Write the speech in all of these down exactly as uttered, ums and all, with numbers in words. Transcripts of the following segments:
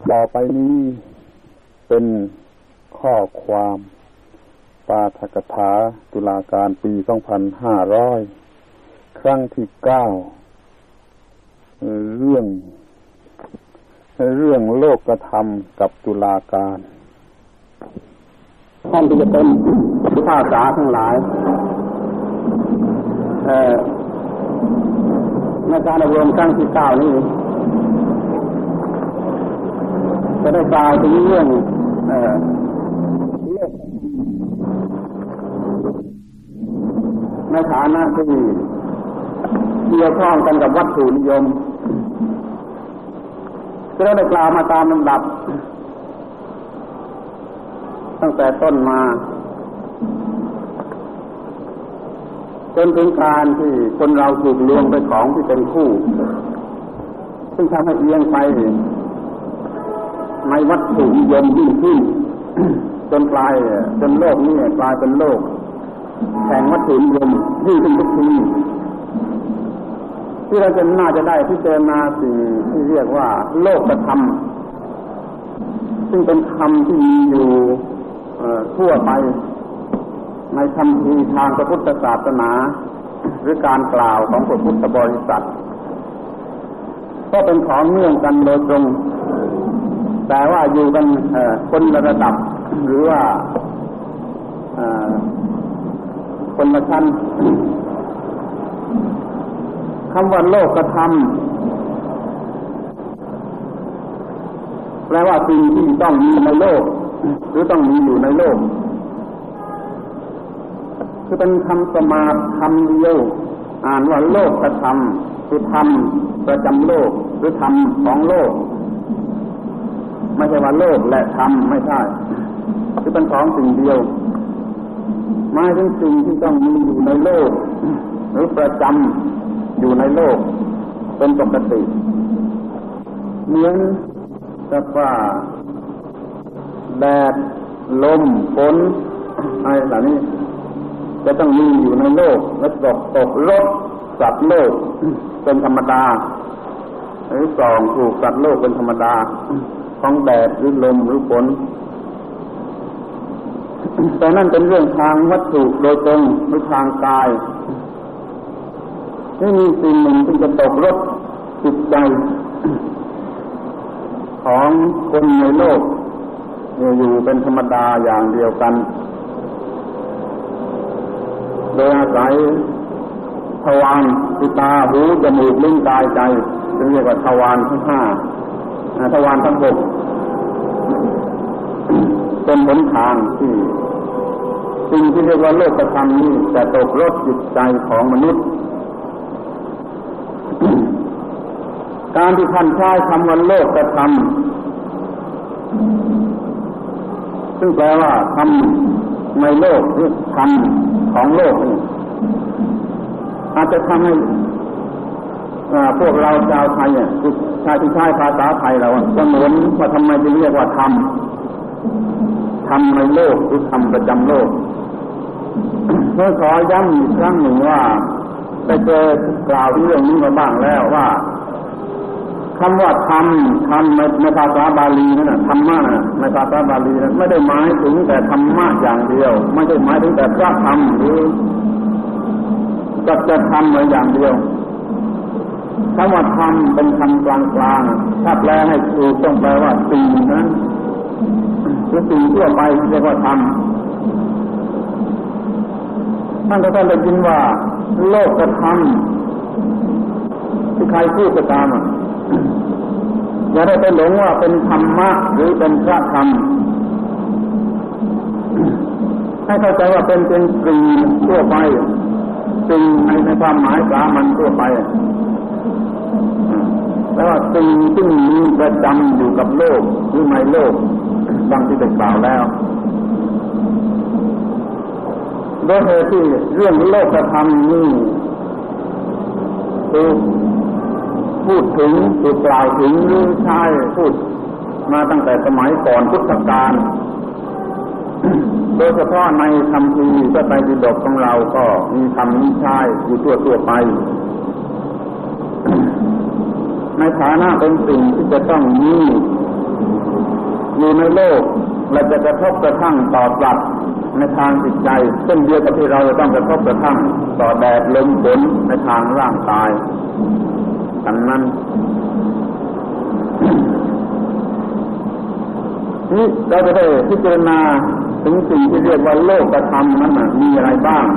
ต่อไปนี้เป็นข้อความปาฐกถาตุลาการปี สองพันห้าร้อย ครั้งที่เก้าเรื่องเรื่องโลกธรรมกับตุลาการท่านที่จะเป็นผู้ภาษาทั้งหลายเอ่อในการอบรมครั้งที่เก้านี้จะได้กล่าวถึงเรื่องเอ่อโลกในฐานะที่เกี่ยวข้องกันกับวัตถุนิยมจะได้กล่าวมาตามลำดับตั้งแต่ต้นมาจนถึงการที่คนเราถูกลวงไปของที่เป็นคู่ซึ่งทำให้เอียงไปในวัตถุนิยมยิ่งขึ้นจนกลายจนโลกนี้กลายเป็นโลกแห่งวัตถุนิยมยิ่งขึ้นทุกทีที่เราจะน่าจะได้พิจารณาสิ่งที่เรียกว่าโลกธรรมซึ่งเป็นธรรมที่มีอยู่ทั่วไปในคำพีทางพระพุทธศาสนาหรือการกล่าวของพระพุทธบริษัทก็เป็นของเนื่องกันโดยตรงแต่ว่าอยู่กันคนละระดับหรือว่าคนละชั้นคำว่าโลกธรรมแปลว่าสิ่งที่ต้องมีในโลกหรือต้องมีอยู่ในโลกคือเป็นคำสมาสคำเดียวอ่านว่าโลกธรรมคือธรรมประจำโลกหรือธรรมของโลกไม่ใช่ว่าโลกและธรรมไม่ใช่คือเป็นของสิ่งเดียวหมายถึงสิ่งที่ต้องมีอยู่ในโลกหรือประจำอยู่ในโลกเป็นปกติเหมือนกับว่าแดดลมฝนอะไรเหล่านี้จะต้องมีอยู่ในโลกและตกตกลดสัตว์โลกเป็นธรรมดาหรือส่องถูกสัตว์โลกเป็นธรรมดาของแดดหรือลมหรือฝนแต่นั่นเป็นเรื่องทางวัตถุโดยตรงหรือทางกายไม่มีสิ่งหนึ่งที่จะตกลดจิตใจของคนในโลกอยู่เป็นธรรมดาอย่างเดียวกันโดยอาศัยทวารคือตาหูจมูกลิ้นกายใจซึ่งเรียกว่าทวารทั้งห้าทวารทั้งหกเป็นหนทางที่สิ่งที่เรียกว่าโลกธรรมนี้จะตกลดจิตใจของมนุษย์การที่ท่านใช้คำว่าโลกธรรมซึ่งแปลว่าธรรมในโลกหรือธรรมของโลกนี่อาจจะทำให้พวกเราชาวไทยเนี่ยคือชายที่ใช้ภาษาไทยเราสงวนว่าทำไมจึงเรียกว่าธรรมธรรมในโลกหรือธรรมประจำโลกเมื่อขอย้ำอีกครั้งหนึ่งว่าได้เจอกล่าวเรื่องนี้มาบ้างแล้วว่าคำว่าธรรมธรรมในภาษาบาลีนั่นน่ะธรรมะน่ะในภาษาบาลีนั้นไม่ได้หมายถึงแต่ธรรมะอย่างเดียวไม่ได้หมายถึงแต่พระธรรมหรือสัจธรรมอย่างเดียวคำว่าธรรมเป็นคำกลางๆถ้าแปลให้ถูกต้องแปลว่าสิ่งนั้นคือสิ่งทั่วไปเรียกว่าธรรมท่านก็ต้องได้ยินว่าโลกธรรมที่ใครพูดก็ตามอย่าได้ไปหลงว่าเป็นธรรมะหรือเป็นพระธรรมให้เข้าใจว่าเป็นเป็นสิ่งทั่วไปสิ่งในในความหมายสามัญทั่วไปแล้วว่าสิ่งที่มีประจำอยู่กับโลกหรือในโลกดังที่ได้กล่าวแล้วโดยเหตุที่เรื่องโลกธรรมนี้ถูกพูดถึงถูกกล่าวถึงหรือใช้พูดมาตั้งแต่สมัยก่อนพุทธกาลโดยเฉพาะในคำพีพระไตรปิฎกของเราก็มีคำนี้ใช้อยู่ทั่วๆไปในฐานะเป็นสิ่งที่จะต้องมีอยู่ในโลกและจะกระทบกระทั่งต่อสัตว์ในทางจิตใจเช่นเดียวกับที่เราจะต้องกระทบกระทั่งต่อแดดลมฝนในทางร่างกายดังนั้นนี่เราจะได้พิจารณาถึงสิ่งที่เรียกว่าโลกธรรมนั้นมีอะไรบ้าง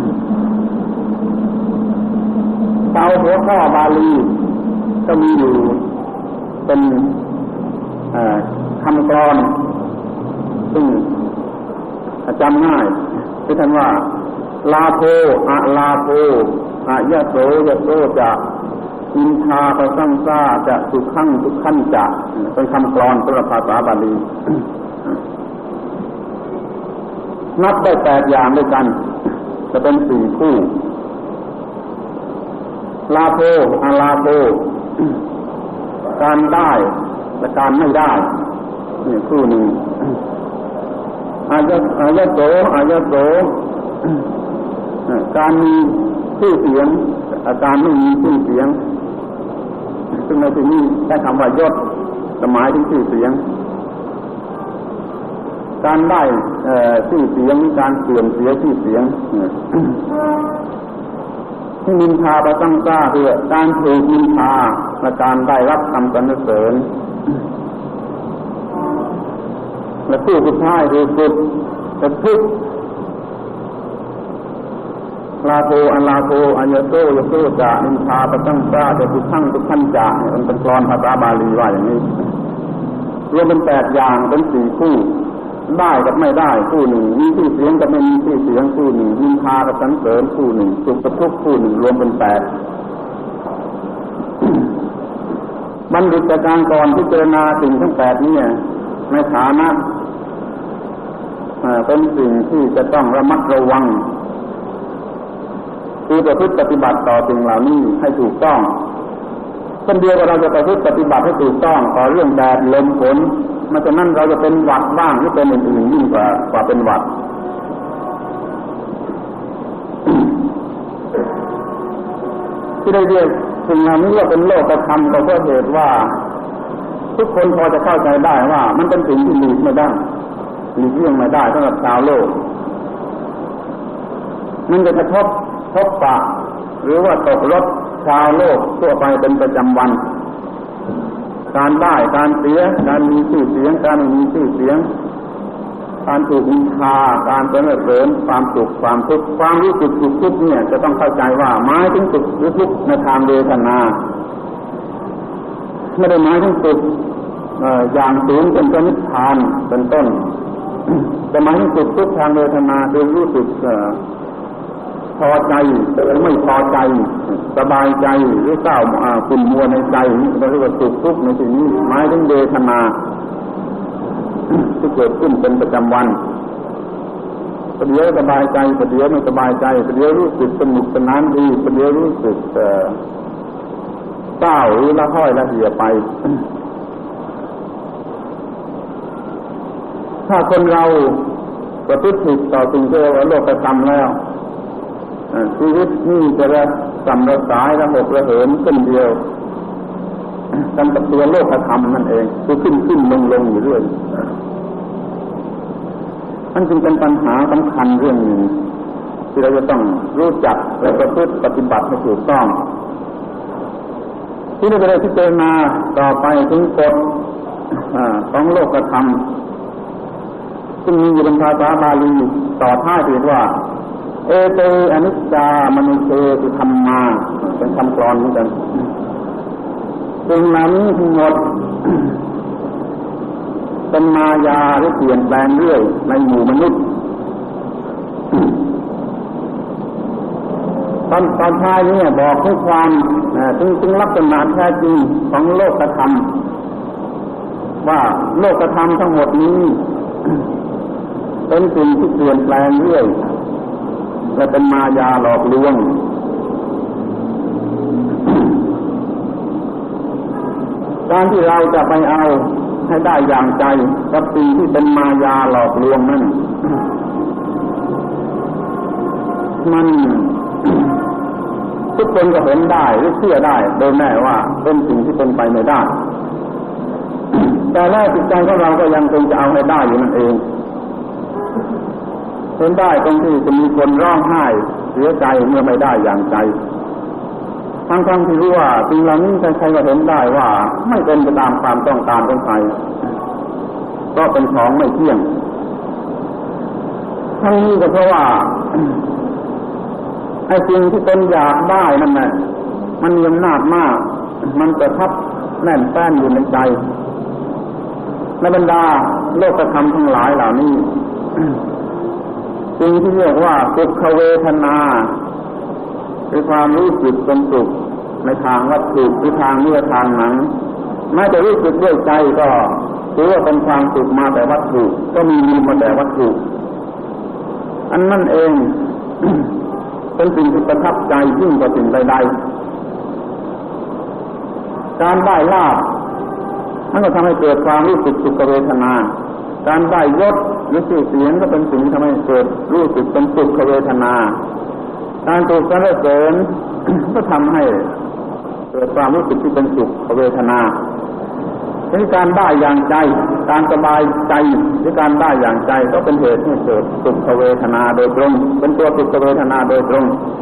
ตามหัวข้อบาลีก็มีอยู่เป็นคำกลอนซึ่งจำง่ายที่ท่านว่าลาโภอะลาโภอะยะโสยะโสจะอินทาปะสังสาจะสุขังสุขันจะเป็นคำกลอนสำหรับภาษาบาลีนับได้แปดอย่างด้วยกันจะเป็นสี่คู่ลาโภอะลาโภการได้และการไม่ได้นี่คู่หนึ่งอายะอายะโสอายะโสการมีชื่อเสียงการไม่มีชื่อเสียงซึ่งในที่นี้ได้คำว่ายศหมายถึงชื่อเสียงการได้ชื่อเสียงการเสื่อมเสียชื่อเสียงที่นินทาประสังสาคือการถูกนินทาและการได้รับคำสรรเสริญและคู่สุดท้ายคือสุดจะทุกข์ลาโภอันลาโภอันยโสยโสจะนินทาประสังสาจะทุกขังทุกขันจะมันเป็นกลอนภาษาบาลีว่าอย่างนี้รวมเป็นแปดอย่างเป็นสี่คู่ได้กับไม่ได้คู่หนึ่งมีชื่อเสียงกับไม่มีชื่อเสียงคู่หนึ่งนินทากับสรรเสริญคู่หนึ่งสุขกับทุกข์คู่หนึ่งรวมเป็นแปดบัณฑิตการก่อนพิจารณาสิ่งทั้งแปดนี้ในฐานะเป็นสิ่งที่จะต้องระมัดระวังคือประพฤติปฏิบัติต่อสิ่งเหล่านี้ให้ถูกต้องคนเดียวเราจะประพฤติปฏิบัติให้ถูกต้องต่อเรื่องแดดลมฝนมาจากนั้นเราจะเป็นหวัดบ้างหรือเป็นอื่นๆยิ่งกว่ากว่าเป็นหวัดที่ได้เรียกสิ่งเหล่านี้ว่าเป็นโลกธรรมก็เพราะเหตุว่าทุกคนพอจะเข้าใจได้ว่ามันเป็นสิ่งที่หลีกไม่ได้หลีกเลี่ยงไม่ได้สำหรับชาวโลกมันจะกระทบทบปะหรือว่าตกรถชาวโลกทั่วไปเป็นประจำวันการได้การเสียการมีชื่อเสียงการไม่มีชื่อเสียงการถูกนินทาการสรรเสริญความสุขความทุกข์ความรู้สึกสุขทุกข์เนี่ยจะต้องเข้าใจว่าหมายถึงสุขหรือทุกข์ในทางเวทนาไม่ได้หมายถึงสุขอย่างสูงเป็นนิพพานเป็นต้นแต่หมายถึงสุขทุกข์ทางเวทนาคือรู้สึกพอใจหรือไม่พอใจสบายใจหรือเศร้าขุ่นมัวในใจนี่เราเรียกว่าสุขทุกข์ในที่นี้หมายถึงเวทนาที่เกิดขึ้นเป็นประจำวันประเดี๋ยวสบายใจประเดี๋ยวไม่สบายใจประเดี๋ยวรู้สึกสนุกสนานดีประเดี๋ยวรู้สึกเศร้าหรือละห้อยละเหี่ยไปถ้าคนเราประพฤติผิดต่อสิ่งที่เรียกว่าโลกธรรมแล้วชีวิตนี่จะระสัมระสายระหกระเหินขึ้นเดียวกันกับตัวโลกธรรมนั่นเองคือขึ้นขึ้นลงลงอยู่เรื่อยมันจึงเป็นปัญหาสำคัญเรื่องหนึ่งที่เราจะต้องรู้จักและประพฤติปฏิบัติให้ถูกต้องที่เราจะได้พิจารณาต่อไปถึงกฎของโลกธรรมซึ่งมีอยู่ในภาษาบาลีต่อท้ายเรียกว่าเอเตอนิจจามนุเสสุธรรมาเป็นคำกลอนเหมือนกันสิ่งนั้นทั้งหมดเป็นมายาหรือเปลี่ยนแปลงเรื่อยในหมู่มนุษย์ตอนตอนท้ายนี้บอกถึงความถึงถึงลักษณะแท้จริงของโลกธรรมว่าโลกธรรมทั้งหมดนี้เป็นสิ่งที่เปลี่ยนแปลงเรื่อยและเป็นมายาหลอกลวงการที่เราจะไปเอาให้ได้อย่างใจกับสิ่งที่เป็นมายาหลอกลวงนั้นมันทุกคนก็เห็นได้หรือเชื่อได้โดยแน่ว่าเป็นสิ่งที่เป็นไปไม่ได้แต่แล้วจิตใจของเราก็ยังคงจะเอาให้ได้อยู่นั่นเองเห็นได้ตรงที่จะมีคนร้องไห้เสียใจเมื่อไม่ได้อย่างใจทั้งๆที่รู้ว่าสิ่งเหล่านี้ใครๆก็เห็นได้ว่าไม่เป็นไปตามความต้องการของใครก็เป็นของไม่เที่ยงทั้งนี้ก็เพราะว่าไอ้สิ่งที่ตนอยากได้นั่นแหละมันมีอำนาจมากมันจะทับแน่นแฟ้นอยู่ในใจในบรรดาโลกธรรมทั้งหลายเหล่านี้สิ่งที่เรียกว่าสุขเวทนาคือความรู้สึกเป็นสุขในทางวัตถุหรือทางเนื้อทางหนังแม้จะรู้สึกด้วยใจก็ถือว่าเป็นความสุขมาแต่วัตถุก็มีมีมาแต่วัตถุอันนั่นเอง เป็นสิ่งที่ประทับใจยิ่งกว่าสิ่งใดๆการได้ลาภมันก็ทำให้เกิดความรู้สึกสุขเวทนาการได้ยศหรือชื่อเสียงก็เป็นสิ่งที่ทำให้เกิดรู้สึกเป็นสุขเวทนาการถูกสรรเสริญ ก็ทำให้เกิดความรู้สึกที่เป็นสุขเวทนาเป็นการได้อย่างใจการสบายใจหรือการได้อย่างใจก็เป็นเหตุให้เกิดสุขเวทนาโดยตรงเป็นตัวสุขเวทนาโดยตรง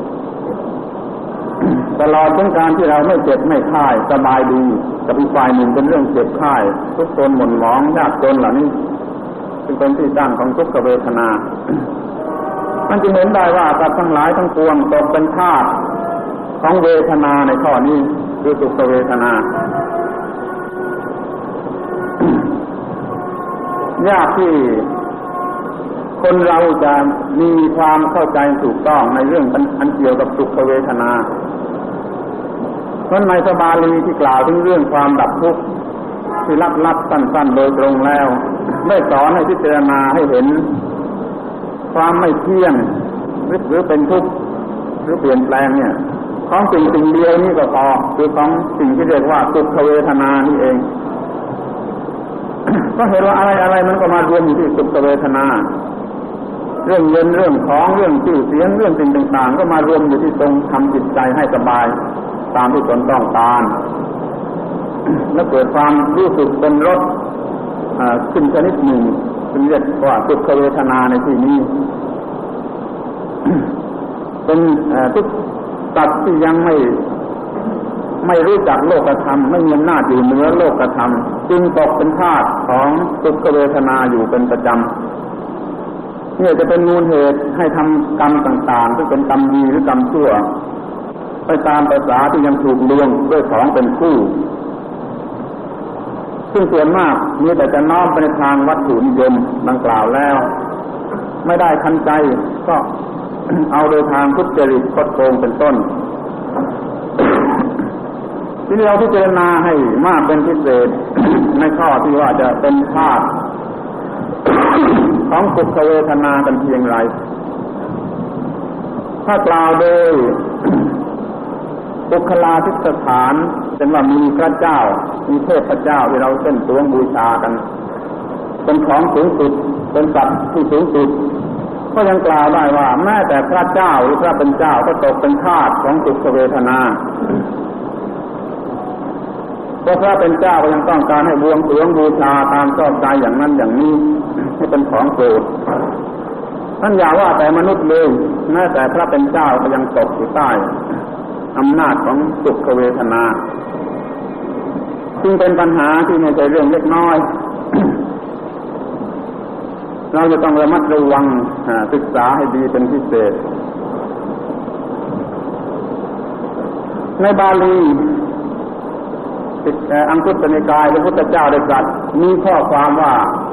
ตลอดถึงการที่เราไม่เจ็บไม่ไข้สบายดีกับอีกฝ่ายหนึ่งเป็นเรื่องเจ็บไข้ทุกข์ทนหม่นหมองยากจนเหล่านี้จึงเป็นที่ตั้งของทุกขเวทนา มันจึงเห็นได้ว่าสัตว์ทั้งหลายทั้งปวงตกเป็นทาสของเวทนาในข้อนี้คือทุกขเวทนายากที่คนเราจะมีความเข้าใจถูกต้องในเรื่องอันเกี่ยวกับทุกขเวทนาเพราะในพระบาลีที่กล่าวถึงเรื่องความดับทุกข์ที่ลับๆสั้นๆโดยตรงแล้วได้สอนให้พิจารณาให้เห็นความไม่เที่ยงหรือเป็นทุกข์หรือเปลี่ยนแปลงเนี่ยของสิ่งสิ่งเดียวนี่ก็พอคือของสิ่งที่เรียกว่าทุกขเวทนานี่เองก็เห็นว่าอะไรอะไรมันก็มารวมอยู่ที่ทุกขเวทนาเรื่องเงินเรื่องของเรื่องชื่อเสียงเรื่องสิ่งต่างๆก็มารวมอยู่ที่ตรงทำจิตใจให้สบายตามที่ตนต้องการและเกิดความรู้สึกเป็นรสขึ้นชนิดหนึ่งซึ่งเรียกว่าทุกขเวทนาในที่นี้เป็นทุกสัตว์ที่ยังไม่ไม่รู้จักโลกธรรมไม่มีอำนาจอยู่เหนือโลกธรรมจึงตกเป็นทาสของทุกขเวทนาอยู่เป็นประจำนี่จะเป็นมูลเหตุให้ทำกรรมต่างๆที่เป็นกรรมดีหรือกรรมชั่วไปตามภาษาที่ยังถูกเลี้ยงด้วยของเป็นคู่ซึ่งส่วนมากมีแต่จะน้อมไปในทางวัตถุนิยมดังกล่าวแล้วไม่ได้ทันใจก็ เอาโดยทางทุจริตคดโกงเป็นต้น ที่เราพิจารณาให้มากเป็นพิเศษ ในข้อที่ว่าจะเป็นธาตุ ของทุกขเวทนากันเพียงไรถ้ากล่าวโดย บุคลาธิสถานเป็นว่ามีพระเจ้ามีเทพเจ้าที่เราเส้นตวงบูชากันเป็นของสูงสุดเป็นสัตว์ที่สูงสุดก็ยังกล่าวได้ว่าแม้แต่พระเจ้าหรือพระเป็นเจ้าก็ตกเป็นทาสของทุกขเวทนาเพราะพระเป็นเจ้าก็ยังต้องการให้บวงสรวงบูชาตามชอบใจอย่างนั้นอย่างนี้ให้เป็นของโปรดท่านอย่าว่าแต่มนุษย์เลยแม้แต่พระเป็นเจ้าก็ยังตกอยู่ใต้อำนาจของทุกขเวทนาซึ่งเป็นปัญหาที่ไม่ใช่เรื่องเล็กน้อย เราจะต้องระมัดระวังศึกษาให้ดีเป็นพิเศษในบาลีอังคุตนิกายพระพุทธเจ้าได้ตรัสมีข้อความว่า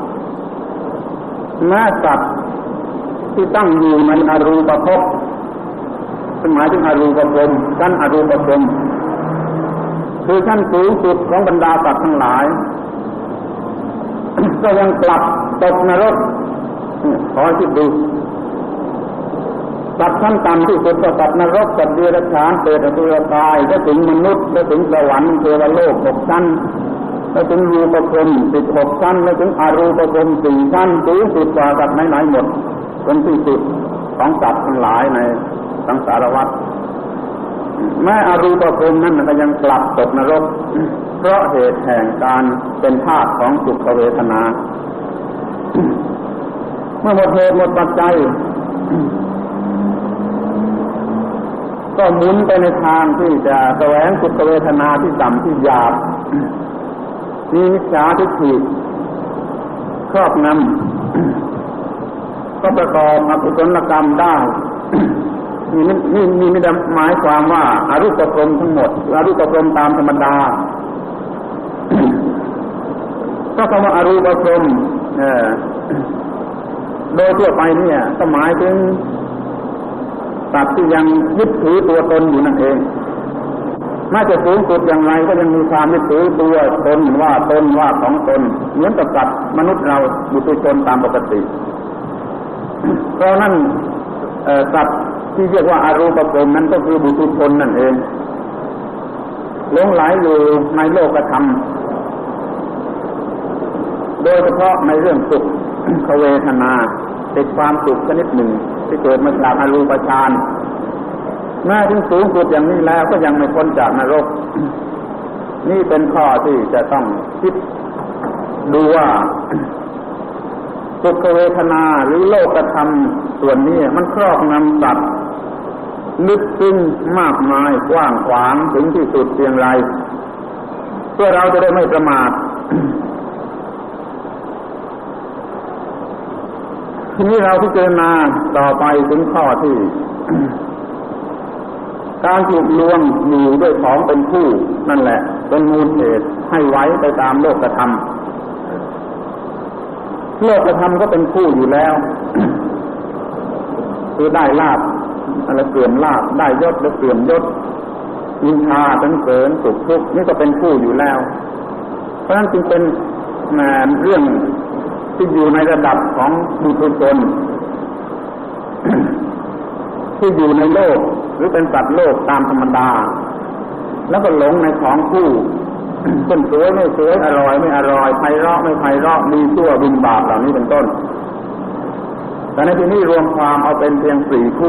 แม้สัตว์ที่ตั้งอยู่ในอรูปภพซึ่งหมายถึงอรูปภพชั้นอรูปภพคือชั้นสูงสุดของบรรดาสัตว์ทั้งหลาย ก็ยังกลับตกนรกขอคิดดูสัตว์ชั้นต่ำที่สุดก็สัตว์นรกสัตว์เดรัจฉานเปรตอสุรกายและถึงมนุษย์และถึงสวรรค์เทวโลกหกชั้นและถึงรูปภพสิบหกชั้นและถึงอรูปภพสี่ชั้นสูงสุดกว่าสัตว์ไหนๆหมดเป็นที่สุดของสัตว์ทั้งหลายในสังสารวัฏแม้อรูปภพนั้นก็ยังกลับตกนรกเพเพราะเหตุแห่งการเป็นธาตุของสุขเวทนา เมื่อหมดเหตุหมดปัจจัยก็หมุนไปในทางที่จะแสวงสุขเวทนาที่ต่ำที่หยาบมีมิจฉาทิฏฐิครอบงำก็ประกอบอกุศลกรรมได้นี่นี่นี่ไม่ได้หมายความว่าอรูปพรหมทั้งหมดอรูปพรหมตามธรรมดาก็คำว่าอรูปพรหมเอ่อโดยทั่วไปเนี่ยก็หมายถึงสัตว์ที่ยังยึดถือตัวตนอยู่นั่นเองแม้จะสูงสุดอย่างไรก็ยังมีความยึดถือตัวตนว่าตนว่าของตนเหมือนกับสัตว์มนุษย์เราบุตุชนตามปกติเพราะนั้นสัตว์ที่เรียกว่าอรูปพรหมนั้นก็คือบุตุชนนั่นเองหลงไหลอยู่ในโลกธรรมโดยเฉพาะในเรื่องสุขเวทนาเป็นความสุขชนิดหนึ่งที่เกิดมาจากอรูปฌานแม้ถึงสูงสุดอย่างนี้แล้วก็ยังไม่พ้นจากนรกนี่เป็นข้อที่จะต้องคิดดูว่าสุขเวทนาหรือโลกธรรมส่วนนี้มันครอบงำสัตว์ลึกซึ้งมากมายกว้างขวางถึงที่สุดเพียงไรเพื่อเราจะได้ไม่ประมาททีนี้เราพิจารณาต่อไปถึงข้อที่ การถูกลวงอยู่ด้วยของเป็นคู่นั่นแหละเป็นมูลเหตุให้ไว้ไปตามโลกธรรมโลกธรรมก็เป็นคู่อยู่แล้ว คือได้ลาภอะไรเสื่อมลาภได้ยศแล้วเสื่อมยศนินทาสรรเสริญสุขทุกข์นี่ก็เป็นคู่อยู่แล้วเพราะฉะนั้นจึงเป็นเรื่องที่อยู่ในระดับของบุตุชน ที่อยู่ในโลกหรือเป็นสัตว์โลกตามธรรมดาแล้วก็หลงในของคู่เป็นสวยไม่สวยอร่อยไม่อร่อยไพเราะไม่ไพเราะดีชั่วบุญบาปเหล่านี้เป็นต้นแต่ในที่นี้รวมความเอาเป็นเพียงสี่คู่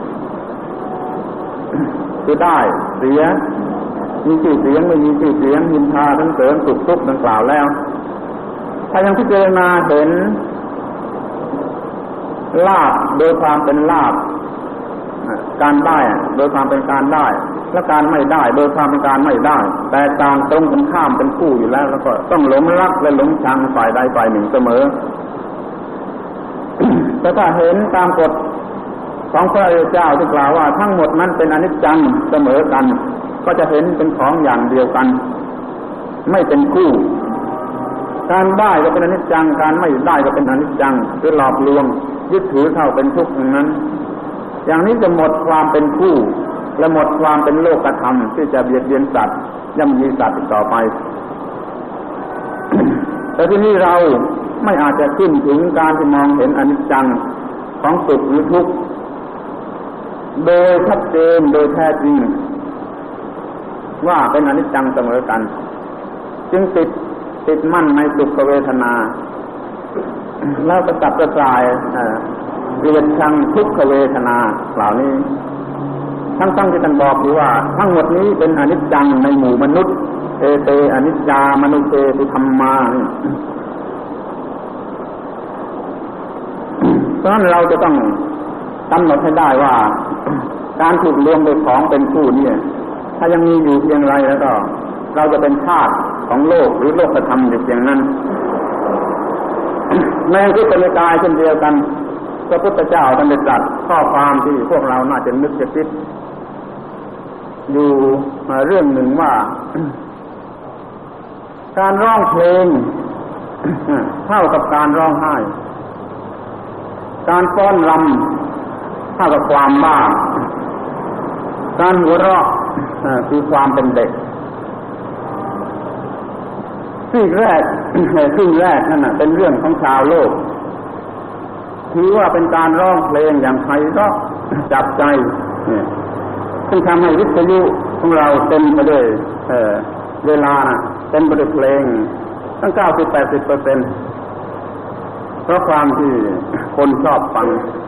คือได้เสียมีชื่อเสียงไม่มีชื่อเสียงนินทาสรรเสริญสุขทุกข์ดังกล่าวแล้วถ้ายังพิจารณาเห็นลาภโดยความเป็นลาภการได้โดยความเป็นการได้และการไม่ได้โดยความเป็นการไม่ได้แต่การตรงกันข้ามเป็นคู่อยู่แล้วแล้วก็ต้องหลงรักและหลงชังฝ่ายใดฝ่ายหนึ่งเสมอ แต่ถ้าเห็นตามกฎของพระพุทธเจ้าที่กล่าวว่าทั้งหมดนั้นเป็นอนิจจังเสมอกันก็จะเห็นเป็นของอย่างเดียวกันไม่เป็นคู่การได้ก็เป็นอนิจจังการไม่ได้ก็เป็นอนิจจังคือหลอกลวงยึดถือเข้าเป็นทุกข์อย่างนั้นอย่างนี้จะหมดความเป็นคู่และหมดความเป็นโลกธรรมที่จะเบียดเบียนสัตว์ย่ำยีสัตว์ต่อไป แต่ที่นี้เราไม่อาจจะขึ้นถึงการที่มองเห็นอนิจจังของสุขหรือทุกข์โดยชัดเจนโดยแท้จริงว่าเป็นอนิจจังเสมอกันจึงติดติดมั่นในสุขเวทนาแล้วก็กลับกระจายเกลียดชังทุกขเวทนาเหล่านี้ทั้งๆที่ท่านบอกอยู่ว่าทั้งหมดนี้เป็นอนิจจังในหมู่มนุษย์เอเตอนิจจามนุเตตุธัมมาเพราะฉะนั้นเราจะต้องกำหนดให้ได้ว่าการถูกรวมโดยของเป็นคู่นี่ถ้ายังมีอยู่เพียงไรแล้วก็เราจะเป็นทาสของโลกหรือโลกธรรมอยู่เพียงนั้นแม้ที่เป็นกายเช่นเดียวกันพระพุทธเจ้าท่านได้ตรัสข้อความที่พวกเราน่าจะนึกจะคิดอยู่เรื่องหนึ่งว่าการร้องเพลงเท่ากับการร้องไห้การฟ้อนรำเท่ากับความบ้าการหัวเราะคือความเป็นเด็กสิ่งแรกสิ่งแรกนั่นน่ะเป็นเรื่องของชาวโลกถือว่าเป็นการร้องเพลงอย่างไพเราะจับใจซึ่งทำให้วิทยุของเราเต็มไปด้วยเวลาเต็มไปด้วยเพลงตั้ง เก้าสิบถึงแปดสิบเปอร์เซ็นต์ เพราะความที่คนชอบฟัง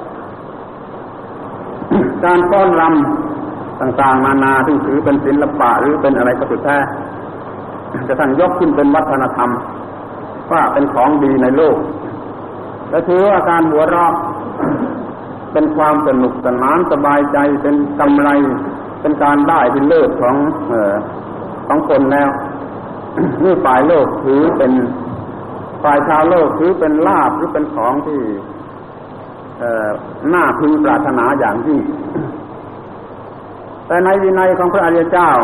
การฟ้อนรำต่างๆนานาที่ถือเป็นศิลปะหรือเป็นอะไรก็สุดแท้จะท่านยกขึ้นเป็นวัฒนธรรมว่าเป็นของดีในโลกและถือว่าการหัวเราะเป็นความสนุกสนานสบายใจเป็นกำไรเป็นการได้ที่เลิศของเอ่อของคนแล้ว นี่ฝ่ายโลกถือเป็นฝ่ายชาวโลกถือเป็นลาภหรือเป็นของที่เอ่อน่าพึงปรารถนาอย่างยิ่งแต่ในวินัยของพระอริยเจ้า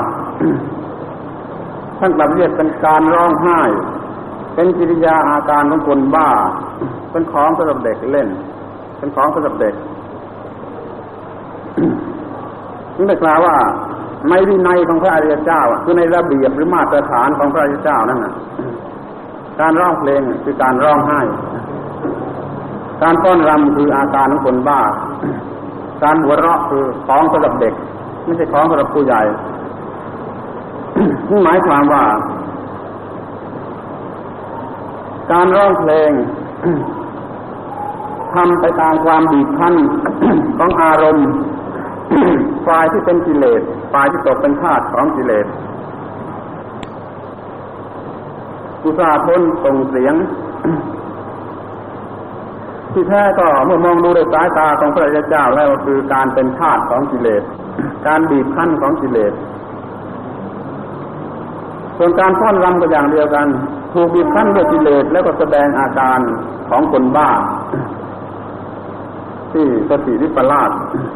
ท่านกลับเรียกเป็นการร้องไห้เป็นกิริยาอาการของคนบ้าเป็นของสำหรับเด็กเล่นเป็นของสำหรับเด็ก นี่ได้กล่าวว่าในวินัยของพระอริยเจ้าคือในระเบียบหรือมาตรฐานของพระอริยเจ้านั่นน่ะการร้องเพลงคือการร้องไห้การฟ้อนรำคืออาการของคนบ้าการหัวเราะคือของสำหรับเด็กไม่ใช่ของสำหรับผู้ใหญ่นี่หมายความว่าการร้องเพลงทำไปตามความบีบคั้นของอารมณ์ฝ่ายที่เป็นกิเลสฝ่ายที่ตกเป็นทาสของกิเลสอุตส่าห์ทนส่งเสียงที่แท้ก็เมื่อมองดูด้วยสายตาของพระอริยเจ้าแล้วคือการเป็นทาสของกิเลสการบีบคั้นของกิเลสส่วนการฟ้อนรำก็อย่างเดียวกันถูกบีบคั้นด้วยกิเลสแล้วก็แสดงอาการของคนบ้าที่สติวิปลาส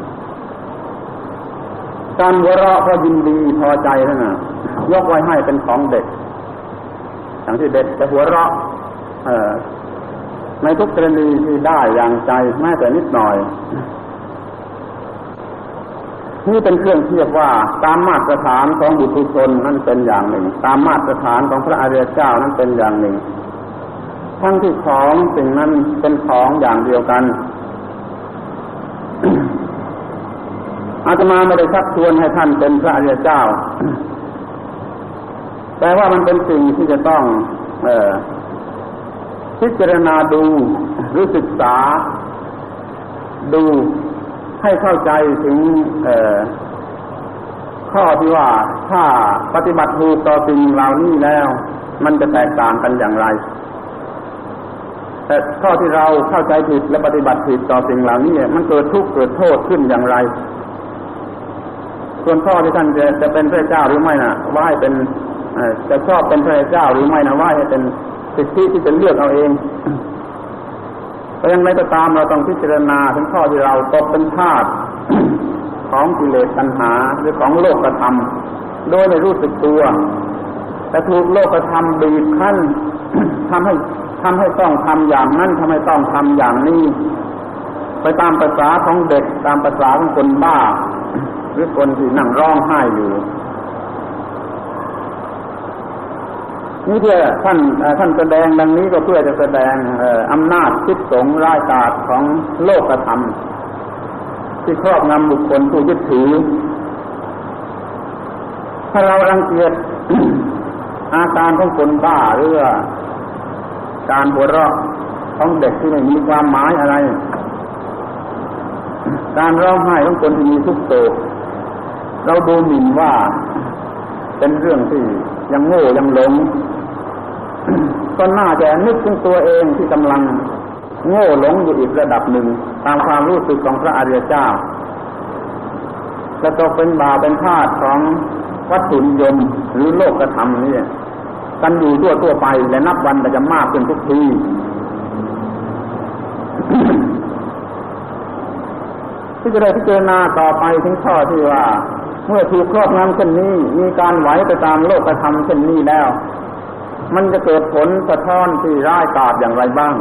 การหัวเราะเพราะยินดีพอใจนั่นน่ะยกไว้ให้เป็นของเด็กอย่างที่เด็กจะหัวเราะเอ่อในทุกกรณีที่ได้อย่างใจแม้แต่นิดหน่อยนี่เป็นเครื่องเทียบว่าตามมาตรฐานของบุตุชนนั่นเป็นอย่างหนึ่งตามมาตรฐานของพระอริยเจ้านั่นเป็นอย่างหนึ่งทั้งที่ของสิ่งนั้นเป็นของอย่างเดียวกันอาตมาไม่ได้ชักชวนให้ท่านเป็นพระอริยเจ้าแต่ว่ามันเป็นสิ่งที่จะต้องเอ่อพิจารณาดูหรือศึกษาดูให้เข้าใจถึงเอ่อข้อที่ว่าถ้าปฏิบัติถูกต่อสิ่งเหล่านี้แล้วมันจะแตกต่างกันอย่างไรแต่ข้อที่เราเข้าใจผิดและปฏิบัติผิดต่อสิ่งเหล่านี้มันเกิดทุกข์เกิดโทษขึ้นอย่างไรส่วนข้อที่ท่านจะจะเป็นพระเจ้าหรือไม่น่ะว่าให้เป็นจะชอบเป็นพระเจ้าหรือไม่น่ะว่าให้เป็นสิทธิที่จะเลือกเอาเองแต่ยังไงก็ตามเราต้องพิจารณาถึงข้อที่เราตกเป็นทาสของกิเลสตัณหาหรือของโลกธรรมโดยไม่รู้สึกตัวแต่ถูกโลกธรรมบีบคั้นทำให้ทำให้ต้องทำอย่างนั้นทำให้ต้องทำอย่างนี้ไปตามภาษาของเด็กตามภาษาของคนบ้าหรือคนที่นั่งร้องไห้อยู่นี่เพื่อท่านท่านแสดงดังนี้ก็เพื่อจะแสดงอำนาจพิษสงร้ายกาจของโลกธรรมที่ครอบงำบุคคลผู้ยึดถือถ้าเรารังเกียจ อาการของคนบ้าหรือการหัวเราะของเด็กที่ไม่มีความหมายอะไรการร้องไห้ของคนที่มีทุกข์โศกเราดูหมิ่นว่าเป็นเรื่องที่ยังโง่ยังหลง ก็น่าจะนึกถึงตัวเองที่กำลังโง่หลงอยู่อีกระดับหนึ่งตามความรู้สึกของพระอริยเจ้าจะตกเป็นบาปเป็นทาสของวัตถุนิยมหรือโลกธรรมนี่กันอยู่ทั่วทั่วไปและนับวันแต่จะมากขึ้นทุกที ที่จะได้พิจารณาต่อไปถึงข้อที่ว่าเมื่อถูกครอบงำเช่นนี้มีการไหวไปตามโลกธรรมเช่นนี้แล้วมันจะเกิดผลสะท้อนที่ร้ายกาจอย่างไรบ้าง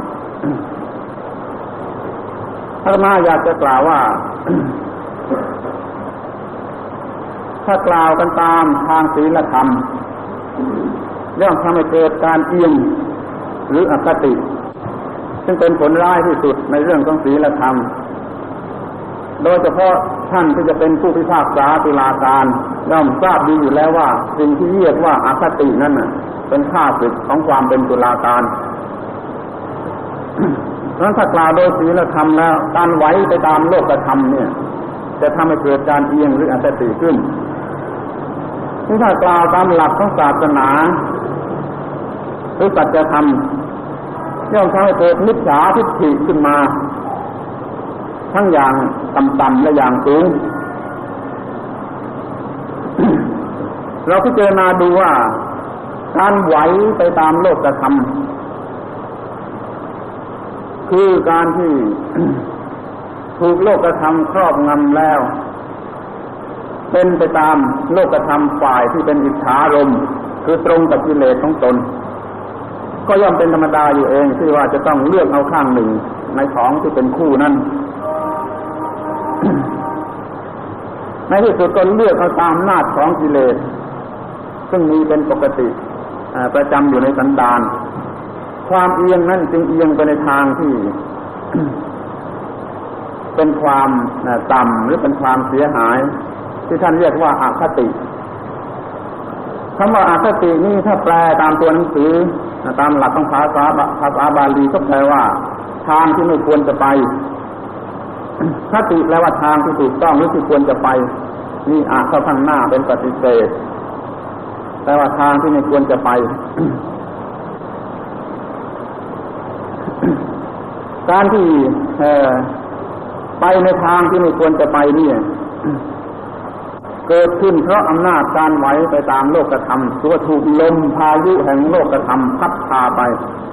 อาตมาอยากจะกล่าวว่า ถ้ากล่าวกันตามทางศีลธรรมเรื่องทำให้เกิดการเอียงหรืออคติซึ่งเป็นผลร้ายที่สุดในเรื่องของศีลธรรมโดยเฉพาะท่านที่จะเป็นผู้พิพากษาตุลาการย่อมทราบดีอยู่แล้วว่าสิ่งที่เรียกว่าอคตินั้นเป็นข้าศึกของความเป็นตุลาการ เพราะฉะนั้นถ้ากล่าวโดยศีลธรรมแล้วการไหวไปตามโลกธรรมเนี่ยจะทำให้เกิดการเอียงหรืออคติขึ้นที่ถ้ากล่าวตามหลักของศาสนาหรือสัจธรรมย่อมทำให้เกิดมิจฉาทิฏฐิขึ้นมาทั้งอย่างต่ำๆและอย่างสูง เราพิจารณาดูว่าการไหวไปตามโลกธรรมคือการที่ ถูกโลกธรรมครอบงำแล้วเป็นไปตามโลกธรรมฝ่ายที่เป็นอิทธารมณ์คือตรงกับกิเลสของตนก็ย่อมเป็นธรรมดาอยู่เองที่ว่าจะต้องเลือกเอาข้างหนึ่งในของที่เป็นคู่นั้น ในที่สุดก็เลือกเอาตามอำนาจของกิเลสซึ่งมีเป็นปกติประจำอยู่ในสันดานความเอียงนั้นจึงเอียงไปในทางที่ เป็นความต่ำหรือเป็นความเสียหายที่ท่านเรียกว่าอคติคำว่าอคตินี่ถ้าแปลตามตัวหนังสือตามหลักของภาษาภาษาบาลีก็แปลว่าทางที่ไม่ควรจะไปคติแปลว่าทางที่ถูกต้องหรือที่ควรจะไปนี่อาเข้าข้างหน้าเป็นปฏิเสธแปลว่าทางที่ไม่ควรจะไป การที่ไปในทางที่ไม่ควรจะไปนี่เกิดขึ้นเพราะอำนาจการไหวไปตามโลกธรรมตัวถูกลมพายุแห่งโลกธรรมพัดพาไป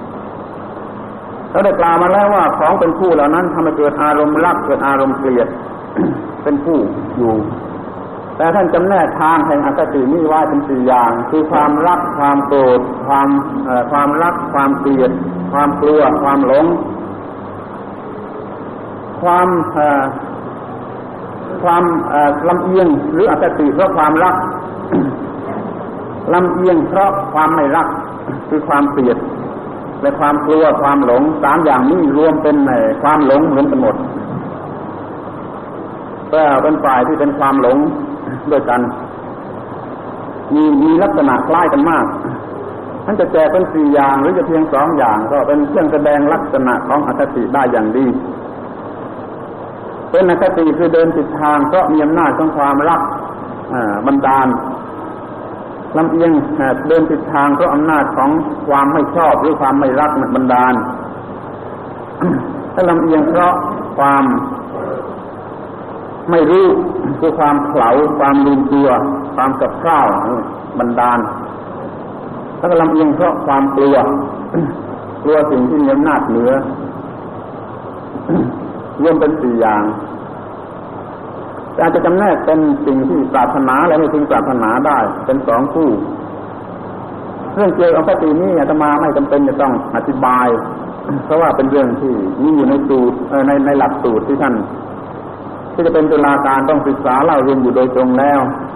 เราได้กล่าวมาแล้วว่าของเป็นคู่เหล่านั้นทำให้เกิดอารมณ์รักเกิดอารมณ์เกลียด เป็นคู่อยู่แต่ท่านจำแนกทางแห่งอคตินี้ไว้เป็นสี่อย่างคือความรักความโกรธความเอ่อความรักความเกลียดความกลัวความหลงความเอ่อความเอ่อลำเอียงหรืออคติเพราะความรัก ลำเอียงเพราะความไม่รักคือความเกลียดและความกลัวความหลงสามอย่างนี้รวมเป็นในความหลงเหมือนกันหมดแต่เป็นฝ่ายที่เป็นความหลงด้วยกันมีมีลักษณะคล้ายกันมากท่านจะแจกเป็นสี่อย่างหรือจะเพียงสองอย่างก็เป็นเครื่องแสดงลักษณะของอคติได้อย่างดีเป็นอคติคือเดินผิดทางเพราะมีอำนาจของความรักบันดาลลำเอียงเดินผิดทางเพราะอำนาจของความไม่ชอบหรือความไม่รักบันดาลถ้าลำเอียงเพราะความไม่รู้คือความเขลาความลืมตัวความกับข้าวบันดาลถ้าลำเอียงเพราะความกลัวกลัวสิ่งที่มีอำนาจเหนือรวมเป็นสี่อย่างอาจจะจำแนกเป็นสิ่งที่ปรารถนาและไม่พึงปรารถนาได้เป็นสองคู่เรื่องเกี่ยวกับอคตินี้อาตมาไม่จำเป็นจะต้องอธิบายเพราะว่าเป็นเรื่องที่มีอยู่ในสูตรในในหลักสูตรที่ท่านที่จะเป็นตุลาการต้องศึกษาเล่าเรียนอยู่โดยตรงแล้ว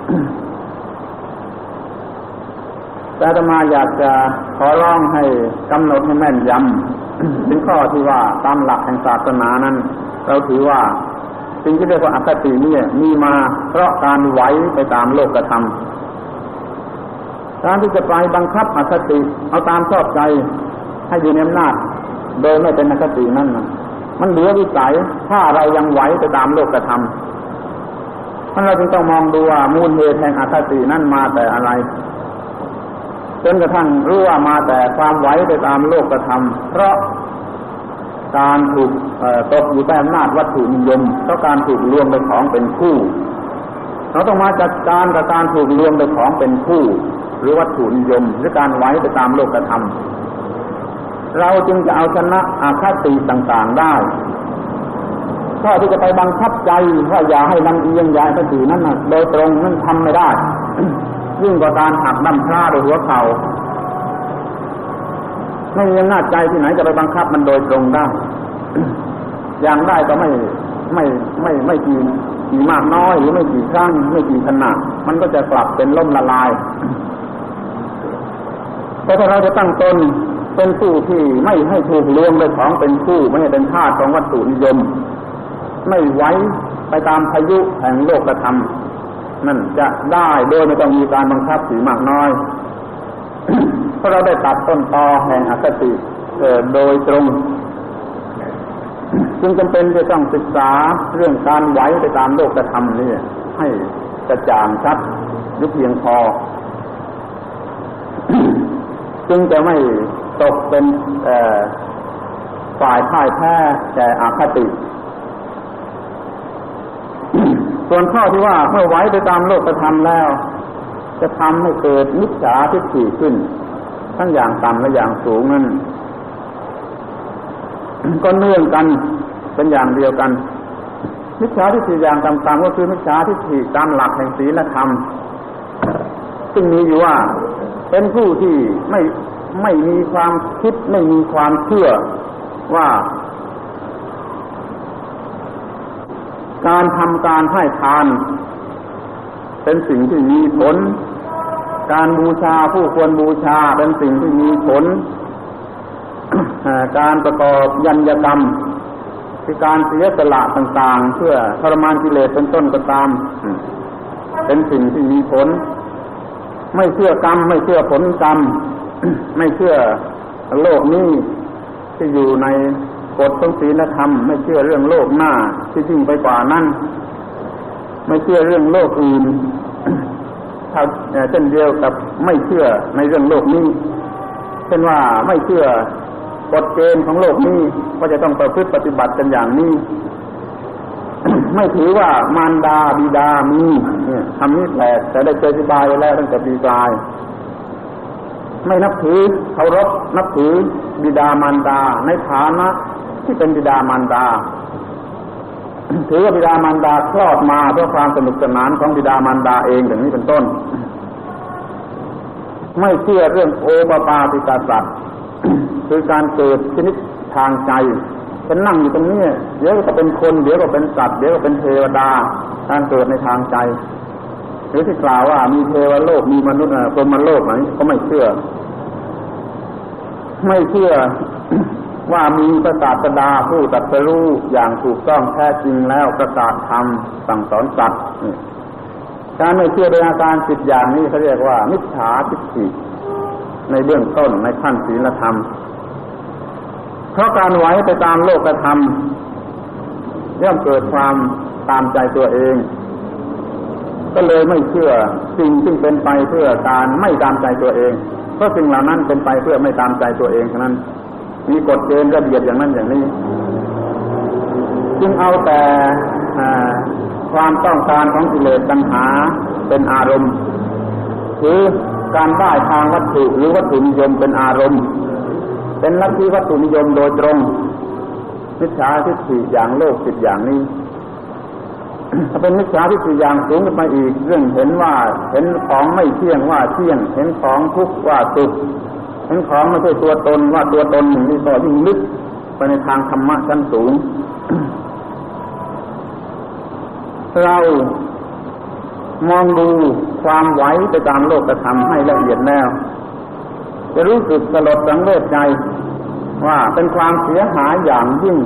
แต่อาตมาอยากจะขอร้องให้กำหนดให้แม่นยำ ถึงข้อที่ว่าตามหลักแห่งศาสนานั้นเราถือว่าสิ่งที่เรียกว่าอคตินี่มีมาเพราะการไหวไปตามโลกธรรมการที่จะไปบังคับอคติเอาตามชอบใจให้อยู่ในอำนาจโดยไม่เป็นอคตินั่นมันเหลือวิสัยถ้าเรายังไหวไปตามโลกธรรมเพราะเราจึงต้องมองดูว่ามูลเหตุแห่งอคตินั่นมาแต่อะไรจนกระทั่งรู้ว่ามาแต่ความไหวไปตามโลกธรรมเพราะการถูกตกอยู่ใต้อำนาจวัตถุนิยมเพราะการถูกรวมเป็นของเป็นคู่เราต้องมาจัดการกับการถูกรวมเป็นของเป็นคู่หรือวัตถุนิยมหรือการไหวไปตามโลกธรรมเราจึงจะเอาชนะอคติต่างๆได้ถ้าที่จะไปบังคับใจว่าอย่าให้ลำเอียงอย่าให้ถือนั่นน่ะโดยตรงนั่นทำไม่ได้ ยิ่งกว่าการหักดั้มพร้าโดยหัวเข่าไม่มีอำนาจใจที่ไหนจะไปบังคับมันโดยตรงได้ อย่างได้ก็ไม่ไม่ไม่ไม่กี่กี่มากน้อยหรือไม่กี่ครั้งไม่กี่ขนาดมันก็จะกลับเป็นล่มละลายเพราะถ้าเราจะตั้งตนเป็นผู้ที่ไม่ให้ถูกรวมด้วยของเป็นคู่ไม่ให้เป็นทาสของวัตถุนิยมไม่ไว้ไปตามพายุแห่งโลกธรรมนั่นจะได้โดยไม่ต้องมีการบังคับสีมากน้อย เพราะเราได้ตัดต้นตอแห่งอคติโดยตรงจึงจำเป็นจะต้องศึกษาเรื่องการไหวไปตามโลกธรรมนี่ให้กระจ่างชัดหรือเพียงพอจึงจะไม่ตกเป็นฝ่ายพ่ายแพ้แก่อคติ ส่วนข้อที่ว่าเมื่อไหวไปตามโลกธรรมแล้วจะทำให้เกิดมิจฉาทิฏฐิขึ้นทั้งอย่างต่ำและอย่างสูงนั้นก็เนื่องกันเป็นอย่างเดียวกันมิจฉาทิฏฐิอย่างต่ำๆก็คือมิจฉาทิฏฐิตามหลักแห่งศีลธรรมซึ่งมีอยู่ว่าเป็นผู้ที่ไม่ไม่มีความคิดไม่มีความเชื่อว่าการทำการให้ทานเป็นสิ่งที่มีผลการบูชาผู้ควรบูชาเป็นสิ่งที่มีผลการประกอบยัญญกรรมคือการเสียสละต่างๆเพื่อทรมานกิเลสเป็นต้นก็ตามเป็นสิ่งที่มีผลไม่เชื่อกรรมไม่เชื่อผลกรรมไม่เชื่อโลกนี้ที่อยู่ในกฎของศีลธรรมไม่เชื่อเรื่องโลกหน้าที่ยิ่งไปกว่านั้นไม่เชื่อเรื่องโลกอื่นเช่นเดียวกับไม่เชื่อในเรื่องโลกนี้เช่นว่าไม่เชื่อกฎเกณฑ์ของโลกนี้ว่าจะต้องประพฤติปฏิบัติกันอย่างนี้ ไม่ถือว่ามารดาบิดามีเนี่ยคำนี้แปลกแต่ได้เคยอธิบายไว้แล้วตั้งแต่ปีกลายไม่นับถือเคารพนับถือบิดามารดาในฐานะที่เป็นบิดามารดา ถือว่าบิดามารดาคลอดมาเพื่อความสนุกสนานของบิดามารดาเองอย่างนี้เป็นต้นไม่เชื่อเรื่องโอปปาติกาสัตว์คือการเกิดชนิดทางใจฉันนั่งอยู่ตรงนี้เดี๋ยวก็เป็นคนเดี๋ยวก็เป็นสัตว์เดี๋ยวก็เป็นเทวดาการเกิดในทางใจหรือที่กล่าวว่ามีเทวโลกมีมนุษย์พรหมโลกไหนก็ไม่เชื่อไม่เชื่อว่ามีพระศาสดาผู้ตรัสรู้อย่างถูกต้องแท้จริงแล้วประกาศธรรมสั่งสอนสัตว์การไม่เชื่อโดยอาการสิบอย่างนี้เขาเรียกว่ามิจฉาทิฏฐิในเบื้องต้นในขั้นศีลธรรมเพราะการไหวไปตามโลกธรรมย่อมเกิดความตามใจตัวเองก็เลยไม่เชื่อสิ่งที่เป็นไปเพื่อการไม่ตามใจตัวเองเพราะสิ่งเหล่านั้นเป็นไปเพื่อไม่ตามใจตัวเองฉะนั้นมีกฎเกณฑ์ระเบียบอย่างนั้นอย่างนี้จึงเอาแต่ความต้องการของกิเลสตัณหาเป็นอารมณ์หรือการได้ทางวัตถุหรือวัตถุนิยมเป็นอารมณ์เป็นลัทธิวัตถุนิยมโดยตรงมิจฉาทิฏฐิอย่างโลกสิบอย่างนี้ถ้าเป็นมิจฉาทิฏฐิอย่างสูงขึ้นไปอีกเรื่องเห็นว่าเห็นของไม่เที่ยงว่าเที่ยงเห็นของทุกข์ว่าทุกข์เห็นของไม่ใช่ตัวตนว่าตัวตนอย่างนี้ก็ยิ่งลึกไปในทางธรรมะชั้นสูง เรามองดูความไหวไปตามโลกธรรมให้ละเอียดแล้วจะรู้สึกสลดสังเวชใจว่าเป็นความเสียหายอย่างยิ่ง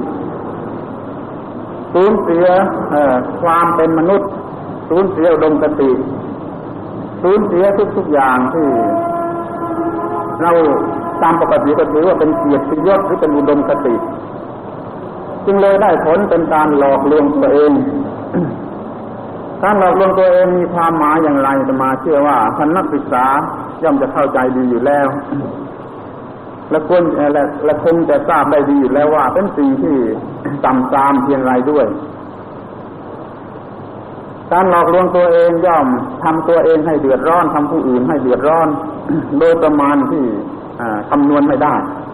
สูญเสียความเป็นมนุษย์สูญเสียอุดมคติสูญเสียทุกๆอย่างที่เราตามปกติก็ถือว่าเป็นเกียรติยศหรือเป็นอุดมคติจึงเลยได้ผลเป็นการหลอกลวงตัวเอง การหลอกลวงตัวเองมีความหมายอย่างไรจะมาเชื่อว่าท่านนักศึกษาย่อมจะเข้าใจดีอยู่แล้วและควรและและคงจะทราบได้ดีอยู่แล้วว่าเป็นสิ่งที่ต่ำทรามเพียงไรด้วยการหลอกลวงตัวเองย่อมทำตัวเองให้เดือดร้อนทำผู้อื่นให้เดือดร้อนโดยประมาณที่คำนวณไม่ได้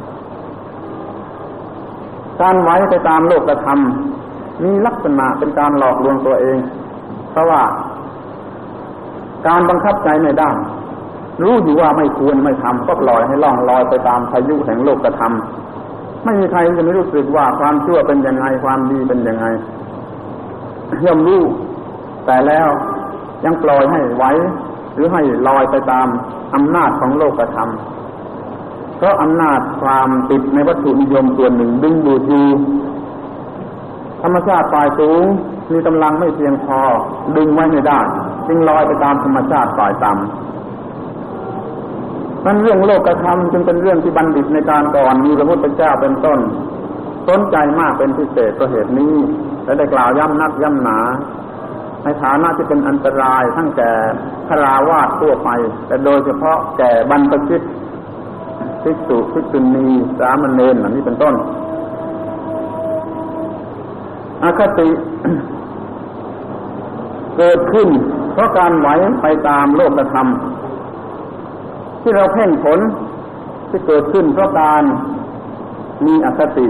การไหวไปตามโลกธรรมมีลักษณะเป็นการหลอกลวงตัวเองเพราะว่าการบังคับใจไม่ได้รู้อยู่ว่าไม่ควรไม่ทำก็ปล่อยให้ล่องลอยไปตามพายุแห่งโลกธรรมไม่มีใครจะไม่รู้สึกว่าความชั่วเป็นยังไงความดีเป็นยังไงย่อมรู้แต่แล้วยังปล่อยให้ไหวหรือให้ลอยไปตามอำนาจของโลกธรรมเพราะอำนาจความติดในวัตถุนิยมส่วนหนึ่งดึงดูดอยู่ธรรมชาติฝ่ายสูงมีกำลังไม่เพียงพอดึงไว้ไม่ได้จึงลอยไปตามธรรมชาติฝ่ายต่ำนั่นเรื่องโลกธรรมจึงเป็นเรื่องที่บัณฑิตในการก่อนมีพระพุทธเจ้าเป็นต้นสนใจมากเป็นพิเศษเพราะเหตุนี้และได้กล่าวย้ำนักย้ำหนาในฐานะที่เป็นอันตรายทั้งแก่ฆราวาสทั่วไปแต่โดยเฉพาะแก่บรรพชิตภิกษุภิกษุณีสามเณรนี้เป็นต้นอคติ เกิดขึ้นเพราะการไหวไปตามโลกธรรมที่เราเพ่งผลที่เกิดขึ้นเพราะการมีอคติ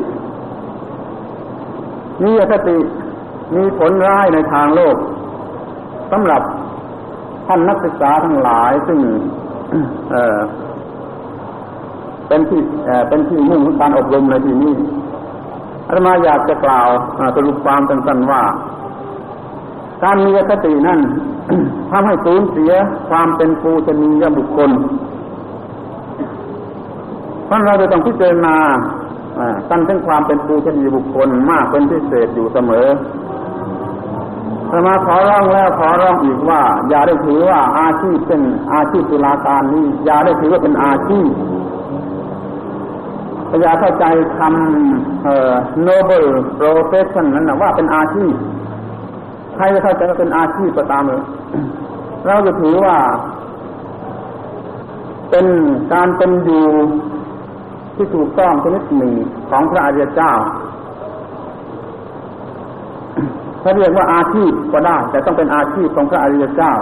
มีอคติมีผลร้ายในทางโลกสำหรับท่านนักศึกษาทั้งหลายซึ่ง เอ่อเป็นที่เอ่อเป็นที่มุ่งของการอบรมในที่นี้อาตมาอยากจะกล่าวสรุปความสั้นๆว่าการมีอคตินั้น ทำให้สูญเสียความเป็นปูชนียบุคคลเพราะเราจะต้องพิจารณาตั้งถึงความเป็นปูชนียบุคคลมากเป็นพิเศษอยู่เสมออาตมาขอร้องแล้วขอร้องอีกว่าอย่าได้ถือว่าอาชีพเป็นอาชีพตุลาการนี้อย่าได้ถือว่าเป็นอาชีพอย่าเข้าใจคำเอ่อ noble profession นั้นนะว่าเป็นอาชีพใครจะเข้าใจว่าเป็นอาชีพก็ตามเลยเราจะถือว่าเป็นการเป็นอยู่ที่ถูกต้องชนิดหนึ่งของพระอริยเจ้าถ้าเรียกว่าอาชีพก็ได้แต่ต้องเป็นอาชีพของพระอริยเจ้า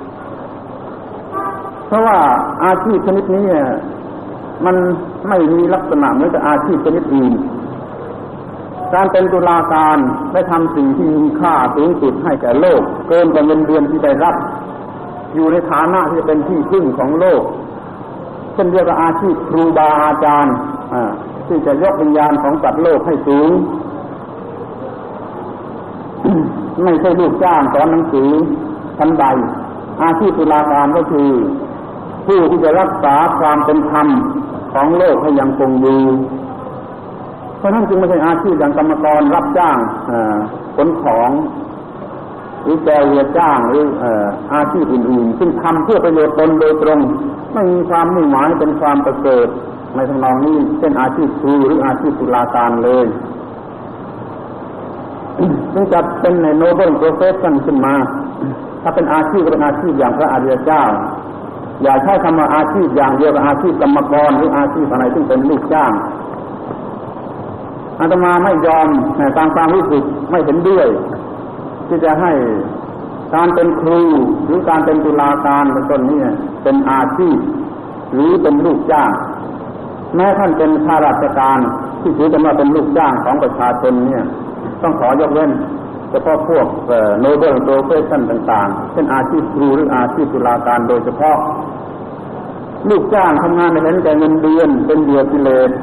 เพราะว่าอาชีพชนิดนี้มันไม่มีลักษณะเหมือนกับอาชีพชนิดอื่นการเป็นตุลาการได้ทำสิ่งที่มีค่าสูงสุดให้แก่โลกเกินกว่าเงินเดือนที่ได้รับอยู่ในฐานะที่เป็นที่พึ่งของโลกเช่นเดียวกับอาชีพครูบาอาจารย์ที่จะยกวิญญาณของสัตว์โลกให้สูง ไม่ใช่ลูกจ้างสอนหนังสือชั้นใดอาชีพตุลาการก็คือผู้ที่จะรักษาความเป็นธรรมของโลกให้ยังคงอยู่เพราะนั้นจึงไม่ใช่อาชีพอย่างกรรมกรรับจ้างขนของหรือแจวเรือจ้างหรืออาชีพอื่นๆซึ่งทำเพื่อประโยชน์ตนโดยตรงไม่มีความมุ่งหมายเป็นความประเสริฐในทำนองนี้เช่นอาชีพครูหรืออาชีพตุลาการเลยจึงจัดเป็นใน noble profession ขึ้นมาถ้าเป็นอาชีพก็เป็นอาชีพอย่างพระอริยเจ้าอย่าใช้คำว่าอาชีพอย่างเดียวกับอาชีพกรรมกรหรืออาชีพอะไรซึ่งเป็นลูกจ้างอาตมาไม่ยอมตามความรู้สึกไม่เห็นด้วยที่จะให้การเป็นครูหรือการเป็นตุลาการเป็นต้นนี้เป็นอาชีพหรือเป็นลูกจ้างแม้ท่านเป็นข้าราชการที่ถือกันว่าเป็นลูกจ้างของประชาชนเนี่ยต้องขอยกเว้นเฉพาะพวกเอ่อ noble profession ต่างๆเช่นอาชีพครูหรืออาชีพตุลาการโดยเฉพาะลูกจ้างทำงานเห็นแต่เงินเดือนเป็นเหยื่อกิเลส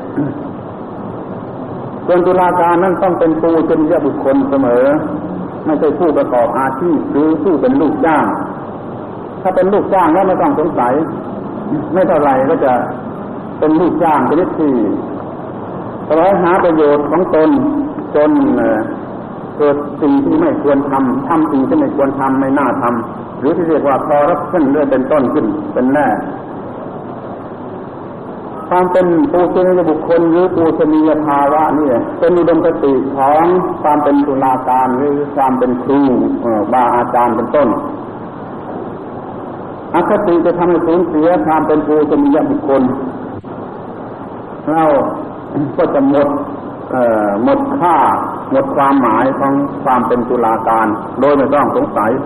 ส่วนตุลาการนั้นต้องเป็นปูชนียบุคคลเสมอไม่ใช่ผู้ประกอบอาชีพหรือผู้เป็นลูกจ้างถ้าเป็นลูกจ้างแล้วไม่ต้องสงสัยไม่เท่าไหร่ก็จะเป็นลูกจ้างชนิดที่แสวงหาประโยชน์ของตนจนเกิดสิ่งที่ไม่ควรทำทำสิ่งที่ไม่ควรทำไม่น่าทำหรือที่เรียกว่าคอร์รัปชันเรื่อยเป็นต้นขึ้นเป็นแน่ความเป็นปูชนียบุคคลหรือปูชนียภาวะนี่เป็นอุดมคติของความเป็นตุลาการหรือความเป็นครูบาอาจารย์เป็นต้นอคติจะทำให้สูญเสียความเป็นปูชนียบุคคลเราก็จะหมดหมดค่าหมดความหมายของความเป็นตุลาการโดยไม่ต้องสงสัย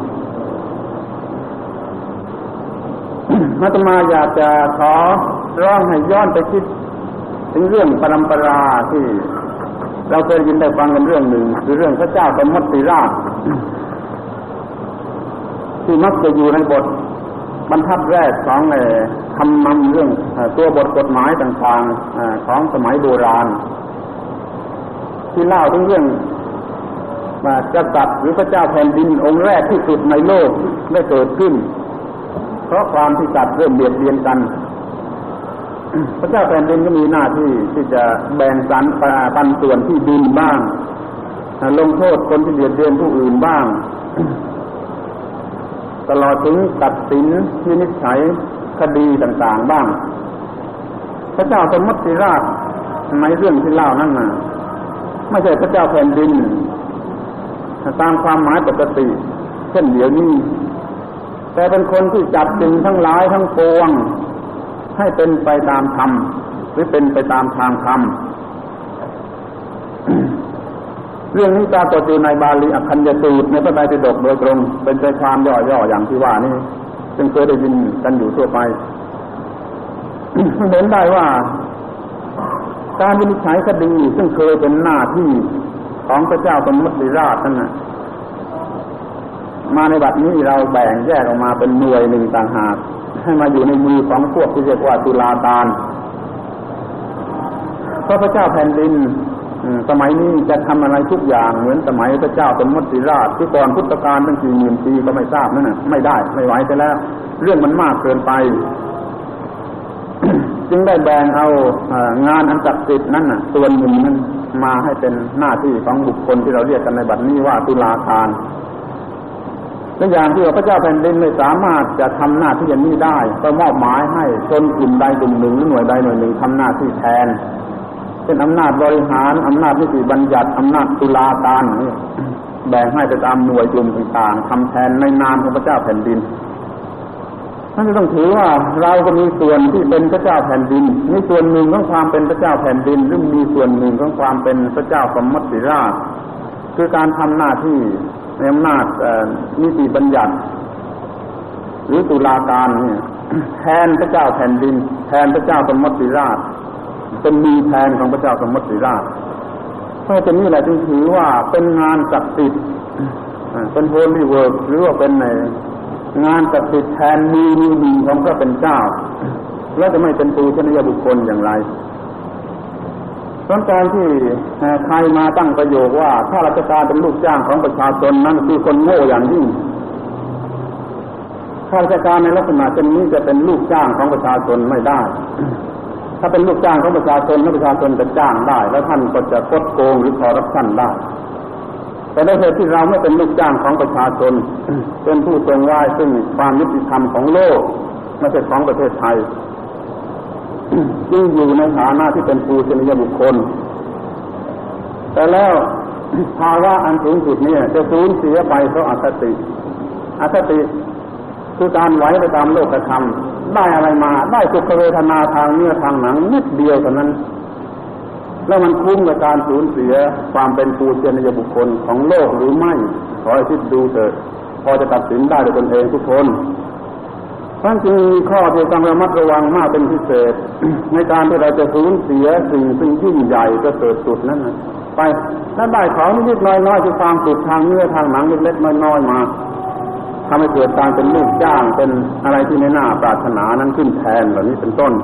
อาตมาอยากจะขอร้องให้ย้อนไปคิดถึงเรื่องปรัมปราที่เราเคยยินได้ฟังกันเรื่องหนึ่งคือเรื่องพระเจ้าสมมติราชที่มักจะอยู่ในบทบรรทัดแรกของคำนำเรื่องตัวบทกฎหมายต่างๆของสมัยโบราณที่เล่าถึงเรื่องกษัตริย์หรือพระเจ้าแผ่นดินองค์แรกที่สุดในโลกได้เกิดขึ้นเพราะความที่สัตว์เริ่มเบียดเบียนกันพระเจ้าแผ่นดินก็มีหน้าที่ที่จะแบ่งสรรปันส่วนที่ดินบ้างลงโทษคนที่เบียดเบียนผู้อื่นบ้างตลอดถึงตัดสินวินิจฉัยคดีต่างๆบ้างพระเจ้าสมมติราชในเรื่องที่เล่านั่นน่ะไม่ใช่พระเจ้าแผ่นดินตามความหมายปกติเช่นเดี๋ยวนี้แต่เป็นคนที่จัดสิ่งทั้งหลายทั้งปวงให้เป็นไปตามธรรมหรือเป็นไปตามทางธรรม เรื่องนี้ปรากฏอยู่ในบาลีอัคคัญญสูตรในพระไตรปิฎกโดยตรงเป็นใจความย่อๆอย่างที่ว่านี่ซึ่งเคยได้ยินกันอยู่ทั่วไป เห็นได้ว่าการวินิจฉัยคดีซึ่งเคยเป็นหน้าที่ของพระเจ้าสมมติราชนั่นน่ะมาในบัดนี้เราแบ่งแยกออกมาเป็นหน่วยหนึ่งต่างหากให้มาอยู่ในมือของพวกที่เรียกว่าตุลาการเพราะพระเจ้าแผ่นดินสมัยนี้จะทำอะไรทุกอย่างเหมือนสมัยพระเจ้าสมมติราชที่ก่อนพุทธกาลตั้งกี่หมื่นปีก็ไม่ทราบนั่นน่ะไม่ได้ไม่ไหวไปแล้วเรื่องมันมากเกินไป จึงได้แบ่งเอางานอันศักดิ์สิทธิ์นั้นน่ะส่วนหนึ่งนั้นมาให้เป็นหน้าที่ของบุคคลที่เราเรียกกันในบัดนี้ว่าตุลาการตัวอย่างที่ว่าพระเจ้าแผ่นดินไม่สามารถจะทำหน้าที่อย่างนี้ได้ก็มอบหมายให้ชนกลุ่มใดกลุ่มหนึ่งหรือหน่วยใดหน่วยหนึ่งทำหน้าที่แทนเป็นอำนาจบริหารอำนาจนิติบัญญัติอำนาจตุลาการนี่แบ่งให้ไปตามหน่วยกลุ่มต่างๆทำแทนในนามของพระเจ้าแผ่นดินนั่นจะต้องถือว่าเราก็มีส่วนที่เป็นพระเจ้าแผ่นดินมีส่วนหนึ่งของความเป็นพระเจ้าแผ่นดินหรือมีส่วนหนึ่งของความเป็นพระเจ้าสมมติราชคือการทำหน้าที่ในอำนาจนิติบัญญัติหรือตุลาการเนี่ยแทนพระเจ้าแผ่นดินแทนพระเจ้าสมมติราชเป็นมีแทนของพระเจ้าสมมติราชเพราะฉะนั้นนี่แหละจึงถือว่าเป็นงานศักดิ์สิทธิ์เป็นโฮลี่เวิร์กหรือว่าเป็นในงานศักดิ์สิทธิ์แทนมือมือหนึ่งของพระเป็นเจ้าแล้วจะไม่เป็นปูชนียบุคคลอย่างไรตอนการที่ใครมาตั้งประโยคว่าข้าราชการเป็นลูกจ้างของประชาชนนั้นคือคนโง่อย่างยิ่งข้าราชการในลักษณะเช่นนี้จะเป็นลูกจ้างของประชาชนไม่ได้ถ้าเป็นลูกจ้างของประชาชนแล้วประชาชนจะจ้างได้แล้วท่านก็จะคดโกงหรือคอร์รัปชันได้แต่ในเหตุที่เราไม่เป็นลูกจ้างของประชาชนเป็นผู้ทรงไว้ซึ่งความยุติธรรมของโลกไม่ใช่ของประเทศไทยจึงอยู่ในฐานะที่เป็นปูชนียบุคคลแต่แล้วภาวะอันสูงสุดเนี่ยจะสูญเสียไปเพราะอคติอคติคือการไหวไปตามโลกธรรมได้อะไรมาได้สุขเวทนาทางเนื้อทางหนังนิดเดียวเท่านั้นแล้วมันคุ้มกับการสูญเสียความเป็นปูชนียบุคคลของโลกหรือไม่ขอให้คิดดูเถิดพอจะตัดสินได้ด้วยตนเองทุกคนท่านจึงมีข้อที่ต้องระมัดระวังมากเป็นพิเศษ ในการที่เราจะสูญเสียสิ่งซึ่งยิ่งใหญ่ประเสริฐสุดนั้นไปถ้าได้ของนิดๆน้อยๆคือความสุขทางเนื้อทางหนังเล็กๆน้อยๆมาทำให้เกิดการเป็นลูกจ้างเป็นอะไรที่ไม่น่าปรารถนานั้นขึ้นแทนเหล่านี้เป็นต้น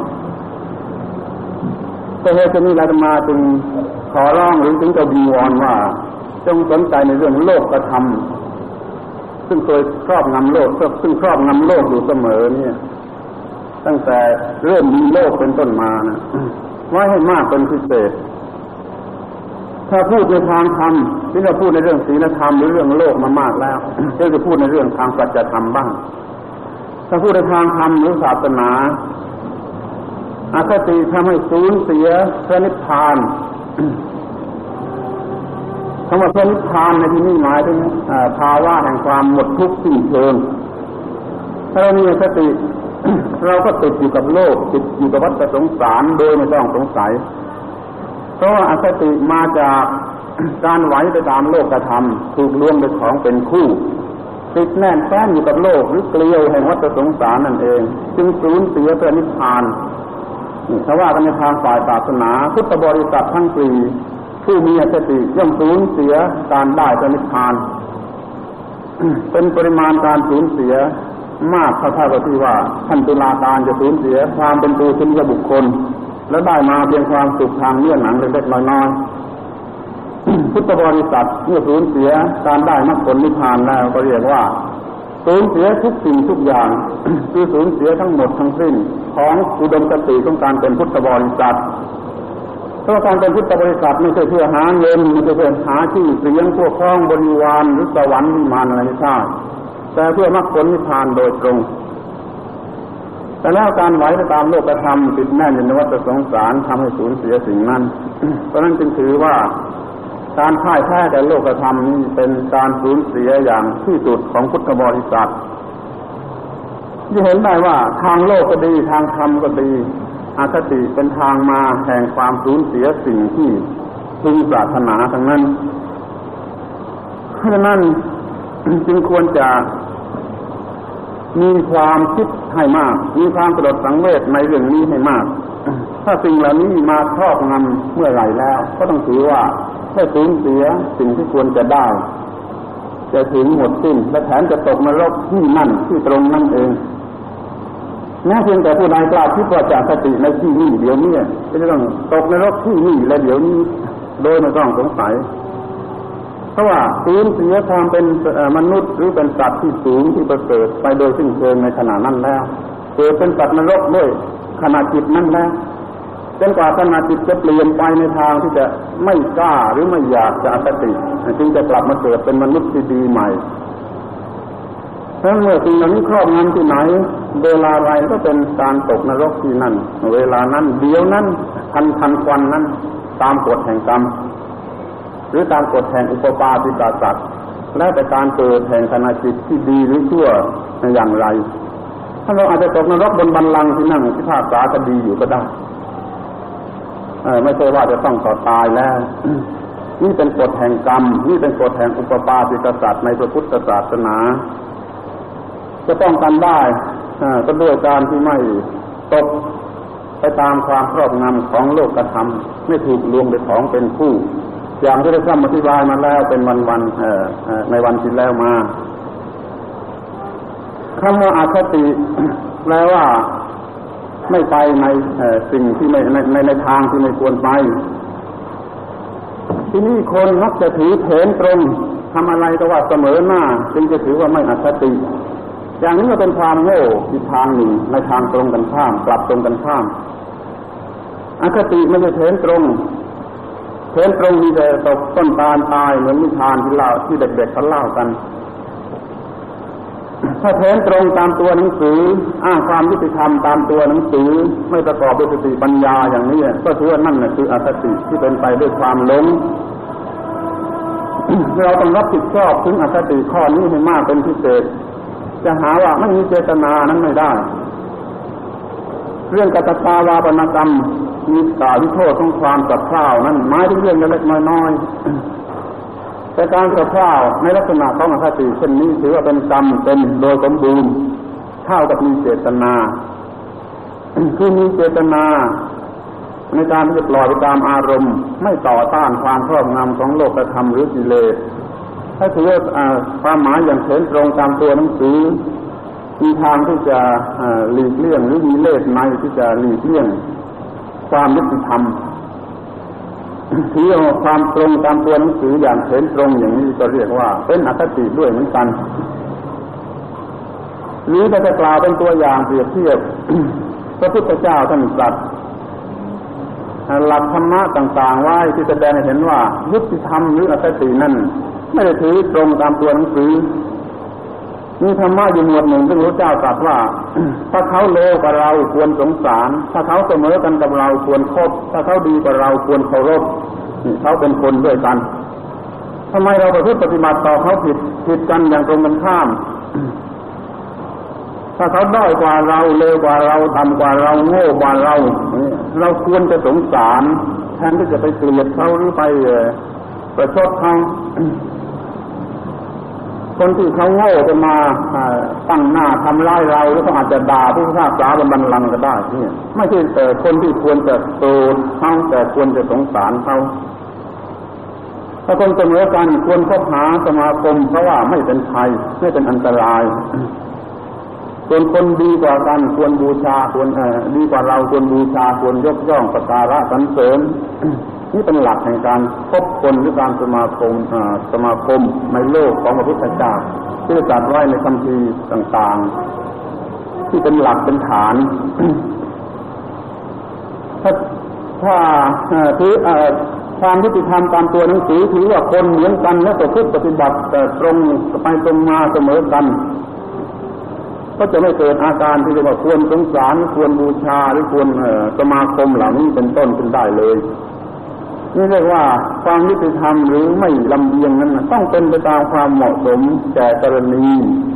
ก็เหตุนี้อาตมาจึงขอร้องหรือถึงกับวิงวอนว่าจงสนใจในเรื่องโลกธรรมซึ่งเคยครอบงำโลกซึ่งครอบงำโลกอยู่เสมอเนี่ยตั้งแต่เริ่มมีโลกเป็นต้นมานะไว้ให้มากเป็นพิเศษถ้าพูดในทางธรรมที่เราพูดในเรื่องศีลธรรมหรือเรื่องโลกมามากแล้วก็จะพูดในเรื่องทางสัจธรรมบ้างถ้าพูดในทางธรรมหรือศาสนาอคติทำให้สูญเสียพระนิพพานคำว่าพระนิพพานในที่นี้หมายถึงภาวะแห่งความหมดทุกข์สิ้นเชิงถ้าเรามีอคติเราก็ติดอยู่กับโลกติดอยู่กับวัฏสงสารโดยไม่ต้องสงสัยเพราะว่าอคติมาจากการไหวไปตามโลกธรรมถูกลวงด้วยของเป็นคู่ติดแน่นแฟ้นอยู่กับโลกหรือเกลียวแห่งวัฏสงสารนั่นเองจึงสูญเสียพระนิพพานถ้าว่ากันในทางฝ่ายศาสนาพุทธบริษัททั้งสี่ผู้มีอคติย่อมสูญเสียการได้พระนิพพานเป็นปริมาณการสูญเสียมากเท่าๆกับที่ว่าท่านตุลาการจะสูญเสียความเป็นปูชนียบุคคลและได้มาเพียงความสุขทางเนื้อหนังเล็กๆน้อยๆพุทธบริษัทเมื่อสูญเสียการได้มรรคผลนิพพานแล้วก็เรียกว่าสูญเสียทุกสิ่งทุกอย่างคือสูญเสียทั้งหมดทั้งสิ้นของอุดมคติของการเป็นพุทธบริษัทเพราะการเป็นพุทธบริษัทไม่ใช่เพื่อหาเงินไม่ใช่เพื่อหาชื่อเสียงพวกพ้องบริวารหรือสวรรค์วิมานอะไรไม่ใช่แต่เพื่อมรรคผลนิพพานโดยตรงแต่แล้วการไหวไปตามโลกธรรมติดแน่นอยู่ในวัฏสงสารทำให้สูญเสียสิ่งนั้น เพราะนั้นจึงถือว่าการพ่ายแพ้แก่โลกธรรมนี้เป็นการสูญเสียอย่างที่สุดของพุทธบริษัทที่เห็นได้ว่าทางโลกก็ดีทางธรรมก็ดีอคติเป็นทางมาแห่งความสูญเสียสิ่งที่พึงปรารถนาทั้งนั้นเพราะฉะนั้นจึงควรจะมีความคิดให้มากมีความตระหนักสังเวชในเรื่องนี้ให้มากถ้าสิ่งเหล่านี้มาครอบงำเมื่อไหร่แล้วก็ต้องถือว่าได้สูญเสียสิ่งที่ควรจะได้จะถึงหมดสิ้นและแถมจะตกนรกที่นั่นที่ตรงนั่นเองแม้เพียงแต่ผู้ใดกล้าคิดว่าจะสติในที่นี้เดี๋ยวนี้จะต้องตกนรกที่นี่และเดี๋ยวนี้โดยไม่ต้องสงสัยเพราะว่าสูญเสียความเป็นมนุษย์หรือเป็นสัตว์ที่สูงที่ประเสริฐไปโดยสิ้นเชิงในขณะนั้นแล้วเกิดเป็นสัตว์นรกด้วยขณะจิตนั้นแล้วจนกว่าขณะจิตจะเปลี่ยนไปในทางที่จะไม่กล้าหรือไม่อยากจะอคติจึงจะกลับมาเกิดเป็นมนุษย์ที่ดีใหม่ถ้าเมื่อสิ่งเหล่านี้ครอบงำที่ไหนเวลาไรก็เป็นการตกนรกที่นั่นเวลานั้นเดี๋ยวนั้นทันทันควันนั้นตามกฎแห่งกรรมหรือตามกฎแห่งอุปปาติกาสัตว์แล้วแต่การเกิดแห่งขณะจิตที่ดีหรือชั่วอย่างไรถ้าเราอาจจะตกนรกบนบัลลังก์ที่นั่งพิพากษาคดีอยู่ก็ได้เออไม่ใช่ว่าจะต้องต่อตายแล้วนี่เป็นกฎแห่งกรรมนี่เป็นกฎแห่งอุปปาติกาสัตว์ในพระพุทธศาสนาจะป้องกันได้ก็ด้วยการที่ไม่ตกไปตามความครอบงำของโลกธรรมไม่ถูกลวงไปของเป็นผู้อย่างที่ได้ทำอธิบายมาแล้วเป็นวันๆในวันที่แล้วมาคำว่าอคติแปลว่าไม่ไปในสิ่งที่ไม่ในในในทางที่ไม่ควรไปที่นี่คนมักจะถือเถนตรงทำอะไรก็ว่าเสมอหน้าจึงจะถือว่าไม่อคติอย่างนี้ก็เป็นความโง่อีกทางหนึ่งในทางตรงกันข้ามกลับตรงกันข้ามอคติไม่ใช่เถนตรงเถนตรงมีแต่ตกต้นตาลตายเหมือนนิทานที่เล่าที่เด็กๆเขาเล่ากันถ้าเถนตรงตามตัวหนังสืออ้างความยุติธรรมตามตัวหนังสือไม่ประกอบด้วยสติปัญญาอย่างนี้ก็ถือว่านั่นคืออคติที่เป็นไปด้วยความหลงเราต้องรับผิดชอบถึงอคติข้อนี้ให้มากเป็นพิเศษจะหาว่าไม่มีเจตนานั้นไม่ได้เรื่องกัตตาวาปนกรรมมีกล่าวโทษของความสับเพร่านั้นหมายถึงเรื่องเล็กๆน้อยๆแต่การสับเพร่าในลักษณะของอคติเช่นนี้ถือว่าเป็นกรรมเป็นโดยสมบูรณ์เท่ากับมีเจตนาคือมีเจตนาในการที่จะปล่อยไปตามอารมณ์ไม่ต่อต้านความครอบงำของโลกธรรมหรือกิเลสถ้าถือว่าความหมายอย่างเถนตรงตามตัวหนังสือมีทางที่จะหลีกเลี่ยงหรือมีเล่ห์ในที่จะหลีกเลี่ยงความยุติธรรมถือว่าความตรงตามตัวหนังสืออย่างเถนตรงอย่างนี้ก็เรียกว่าเป็นอคติด้วยเหมือนกันหรือจะกล่าวเป็นตัวอย่างเปรียบเทียบพระพุทธเจ้าท่านตรัสหลักธรรมะต่างๆไว้ที่แสดงให้เห็นว่ายุติธรรมหรืออคตินั่นไม่ได้ถือตรงตามตัวหนังสือมีธรรมะอยู่หมวดหนึ่งที่พระเจ้าตรัสว่าถ้าเขาเลวกว่าเราควรสงสารถ้าเขาเสมอกันกับเราควรคบถ้าเขาดีกว่าเราควรเคารพนี่เขาเป็นคนด้วยกันทำไมเราประพฤติปฏิบัติต่อเขาผิดผิดกันอย่างตรงกันข้ามถ้าเขาด้อยกว่าเราเลวกว่าเราต่ำกว่าเราโง่กว่าเราเราควรจะสงสารแทนที่จะไปเกลียดเขาหรือไปประชดเขาคนที่เขาโง่จะมาตั้งหน้าทำร้ายเราแล้วก็อาจจะด่าผู้พิพากษาบนบัลลังก์ก็ได้เนี่ยไม่ใช่แต่คนที่ควรจะโกรธเขาแต่ควรจะสงสารเขาถ้าคนเสมอกันควรคบหาสมาคมเพราะว่าไม่เป็นภัยไม่เป็นอันตรายส่วนคนดีกว่ากันควรบูชาควรเอ่อดีกว่าเราควรบูชาควรยกย่องสักการะสรรเสริญนี่เป็นหลักแห่งการคบคนหรือการสมาคมสมาคมในโลกของพระพุทธเจ้าที่ได้ตรัสไว้ในคัมภีร์ต่างๆที่เป็นหลักเป็นฐานถ้าถ้าถือความยุติธรรมตามตัวหนังสือถือว่าคนเหมือนกันและประพฤติปฏิบัติแต่ตรงไปตรงมาเสมอกันก็จะไม่เกิดอาการที่เรียกว่าควรสงสารควรบูชาหรือควรสมาคมเหล่านี้เป็นต้นขึ้นได้เลยนี่เรียกว่าความยุติธรรมหรือไม่ลำเอียงนั้นต้องเป็นไปตามความเหมาะสมแก่กรณี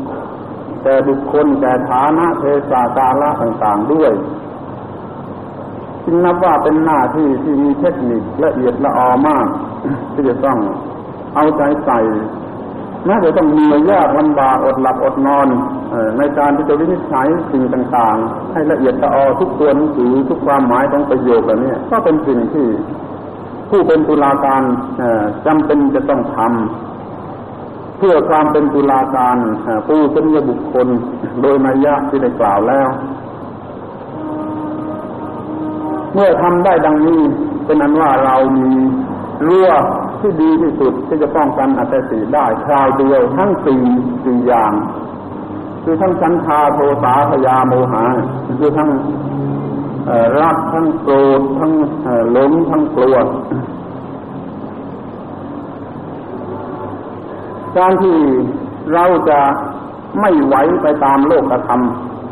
แก่บุคคลแก่ฐานะเทศะกาลต่างๆด้วยจึงนับว่าเป็นหน้าที่ที่มีเทคนิคละเอียดละออมากที่จะต้องเอาใจใส่แม้จะต้องเหนื่อยยากลำบากอดหลับอดนอนในการที่จะวินิจฉัยสิ่งต่างๆให้ละเอียดละออทุกตัวหนังสือทุกความหมายของประโยคเหล่านี้ก็เป็นสิ่งที่ผู้เป็นตุลาการจำเป็นจะต้องทำเพื่อความเป็นตุลาการผู้เป็นบุคคลโดยนัยยะที่ได้กล่าวแล้วเมื่อทำได้ดังนี้เป็นนั้นว่าเรามีรั้วที่ดีที่สุดที่จะป้องกันอคติได้คราวเดียวทั้งสี่สี่อย่างคือทั้งฉันทาโทสาพยาโมหะคือทั้งรักทั้งโกรธทั้งหลงทั้งกลัวการที่เราจะไม่ไหวไปตามโลกธรรม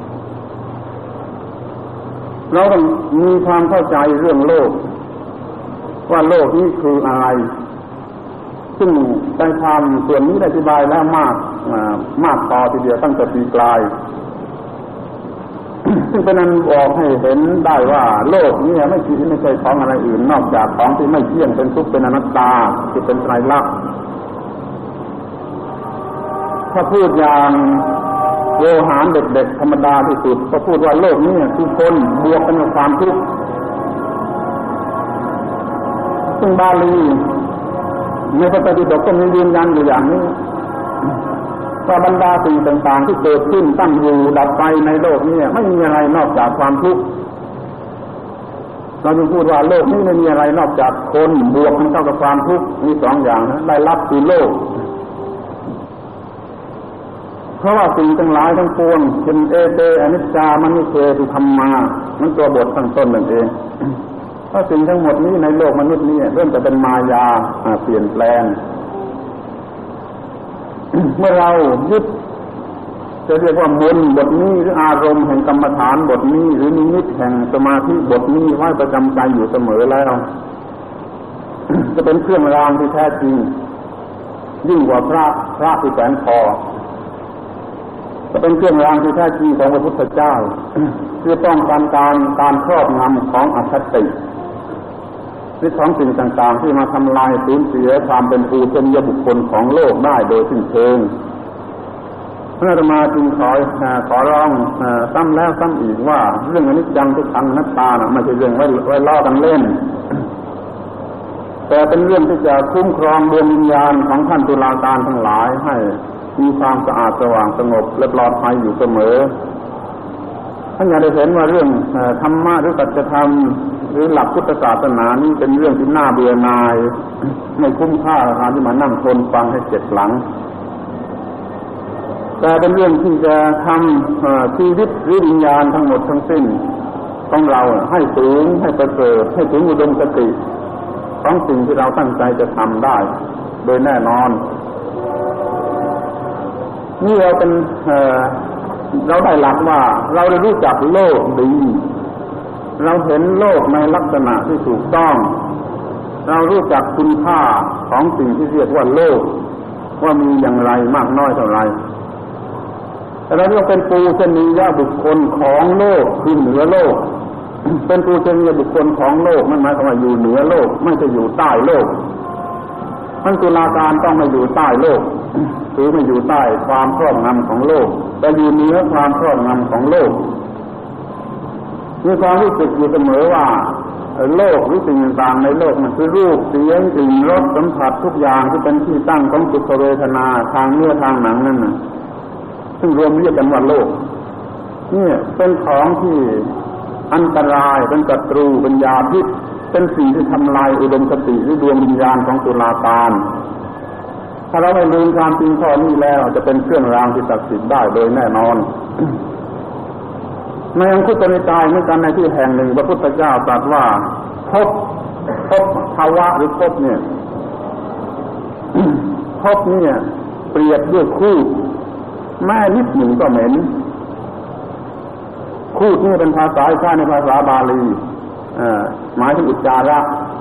เราต้องมีความเข้าใจเรื่องโลกว่าโลกนี้คืออะไรซึ่งในความส่วนนี้ได้อธิบายแล้วมากมากต่อทีเดียวตั้งแต่ปีกลายซึ่งเป็นนั้นบอกให้เห็นได้ว่าโลกนี้ไม่ใช่ไม่ใช่ของอะไรอื่นนอกจากของที่ไม่เที่ยงเป็นทุกข์เป็นอนัตตาที่เป็นไตรลักษณ์ถ้าพูดอย่างโวหารเด็กๆธรรมดาที่สุดก็พูดว่าโลกนี้คือคนบวกกันกับความทุกข์ซึ่งบาลีในพระไตรปิฎกก็มียืนยันอยู่อย่างนี้ว่าบรรดาสิ่งต่างๆที่เกิดขึ้นตั้งอยู่ดับไปในโลกนี้ไม่มีอะไรนอกจากความทุกข์เราจึงพูดว่าโลกนี้ไม่มีอะไรนอกจากคนบวกกันเท่ากับความทุกข์มีสองอย่างนะได้รับคือโลกเพราะว่าสิ่งทั้งหลายทั้งปวงเป็นเอเตอนิจจามนิเทตุธัมมามันตัวบทตั้งต้นนั่นเองเพราะสิ่งทั้งหมดนี้ในโลกมนุษย์นี้เริ่มจะเป็นมายาเปลี่ยนแปลงเมื่อเรายึดจะเรียกว่ามนต์บทนี้หรืออารมณ์แห่งกรรมฐานบทนี้หรือนิมิตแห่งสมาธิบทนี้ไว้ประจำใจอยู่เสมอแล้วจะเป็นเครื่องรางที่แท้จริงยิ่งกว่าพระพระที่แขวนคอจะเป็นเครื่องรางที่แท้จริงของพระพุทธเจ้าเพื่อป้องกันการการครอบงำของอคติหรือของสิ่งต่างๆที่มาทำลายสูญเสียความเป็นปูชนียบุคคลของโลกได้โดยสิ้นเชิงพระอาตมาจึงขอขอร้องซ้ำแล้วซ้ำอีกว่าเรื่องอนิจจังทุกขังอนัตตาน่ะไม่ใช่เรื่องไว้ไว้ล้อกันเล่นแต่เป็นเรื่องที่จะคุ้มครองดวงวิญญาณของท่านตุลาการทั้งหลายให้มีความสะอาดสว่างสงบและปลอดภัยอยู่เสมอท่านอยากได้เห็นว่าเรื่องธรรมะหรือสัจธรรมหรือหลักพุทธศาสนานี้เป็นเรื่องที่น่าเบื่อหน่ายไม่คุ้มค่ากับการที่มานั่งทนฟังให้เจ็บหลังแต่เป็นเรื่องที่จะทำชีวิตหรือวิญญาณทั้งหมดทั้งสิ้นของเราให้สูงให้ประเสริฐให้ถึงอุดมคติของสิ่งที่เราตั้งใจจะทำได้โดยแน่นอนนี่เราเป็นเอ่อเราได้หลักว่าเราได้รู้จักโลกดีเราเห็นโลกในลักษณะที่ถูกต้องเรารู้จักคุณค่าของสิ่งที่เรียกว่าโลกว่ามีอย่างไรมากน้อยเท่าไรแต่เราเรียกเป็นปูชนียบุคคลของโลกคือเหนือโลกเป็นปูชนียบุคคลของโลกมันหมายความว่าอยู่เหนือโลกไม่ใช่อยู่ใต้โลกท่านตุลาการต้องไม่อยู่ใต้โลกหรือไม่อยู่ใต้ความครอบงำของโลกแต่อยู่เหนือความครอบงำของโลกมีความรู้สึกอยู่เสมอว่าโลกหรือสิ่งต่างๆในโลกมันคือรูปเสียงกลิ่นรสสัมผัสทุกอย่างที่เป็นที่ตั้งของสุขเวทนาทางเนื้อทางหนังนั่นน่ะซึ่งรวมเรียกกันว่าโลกนี่เป็นของที่อันตรายเป็นศัตรูเป็นยาพิษเป็นสิ่งที่ทำลายอุดมคติหรือดวงวิญญาณของตุลาการถ้าเราไม่ลืมความจริงข้อนี้แล้วจะเป็นเครื่องรางที่ศักดิ์สิทธิ์ได้โดยแน่นอนในอังคุตรนิกายเหมือนกันในที่แห่งหนึ่งพระพุทธเจ้าตรัสว่าภพภพภาวะหรือภพเนี่ยภพเนี่ยเปรียบด้วยคูดแม่นิดหนึ่งก็เหม็นคูดนี่เป็นภาษาใช้ในภาษาบาลีหมายถึงอุจจาระ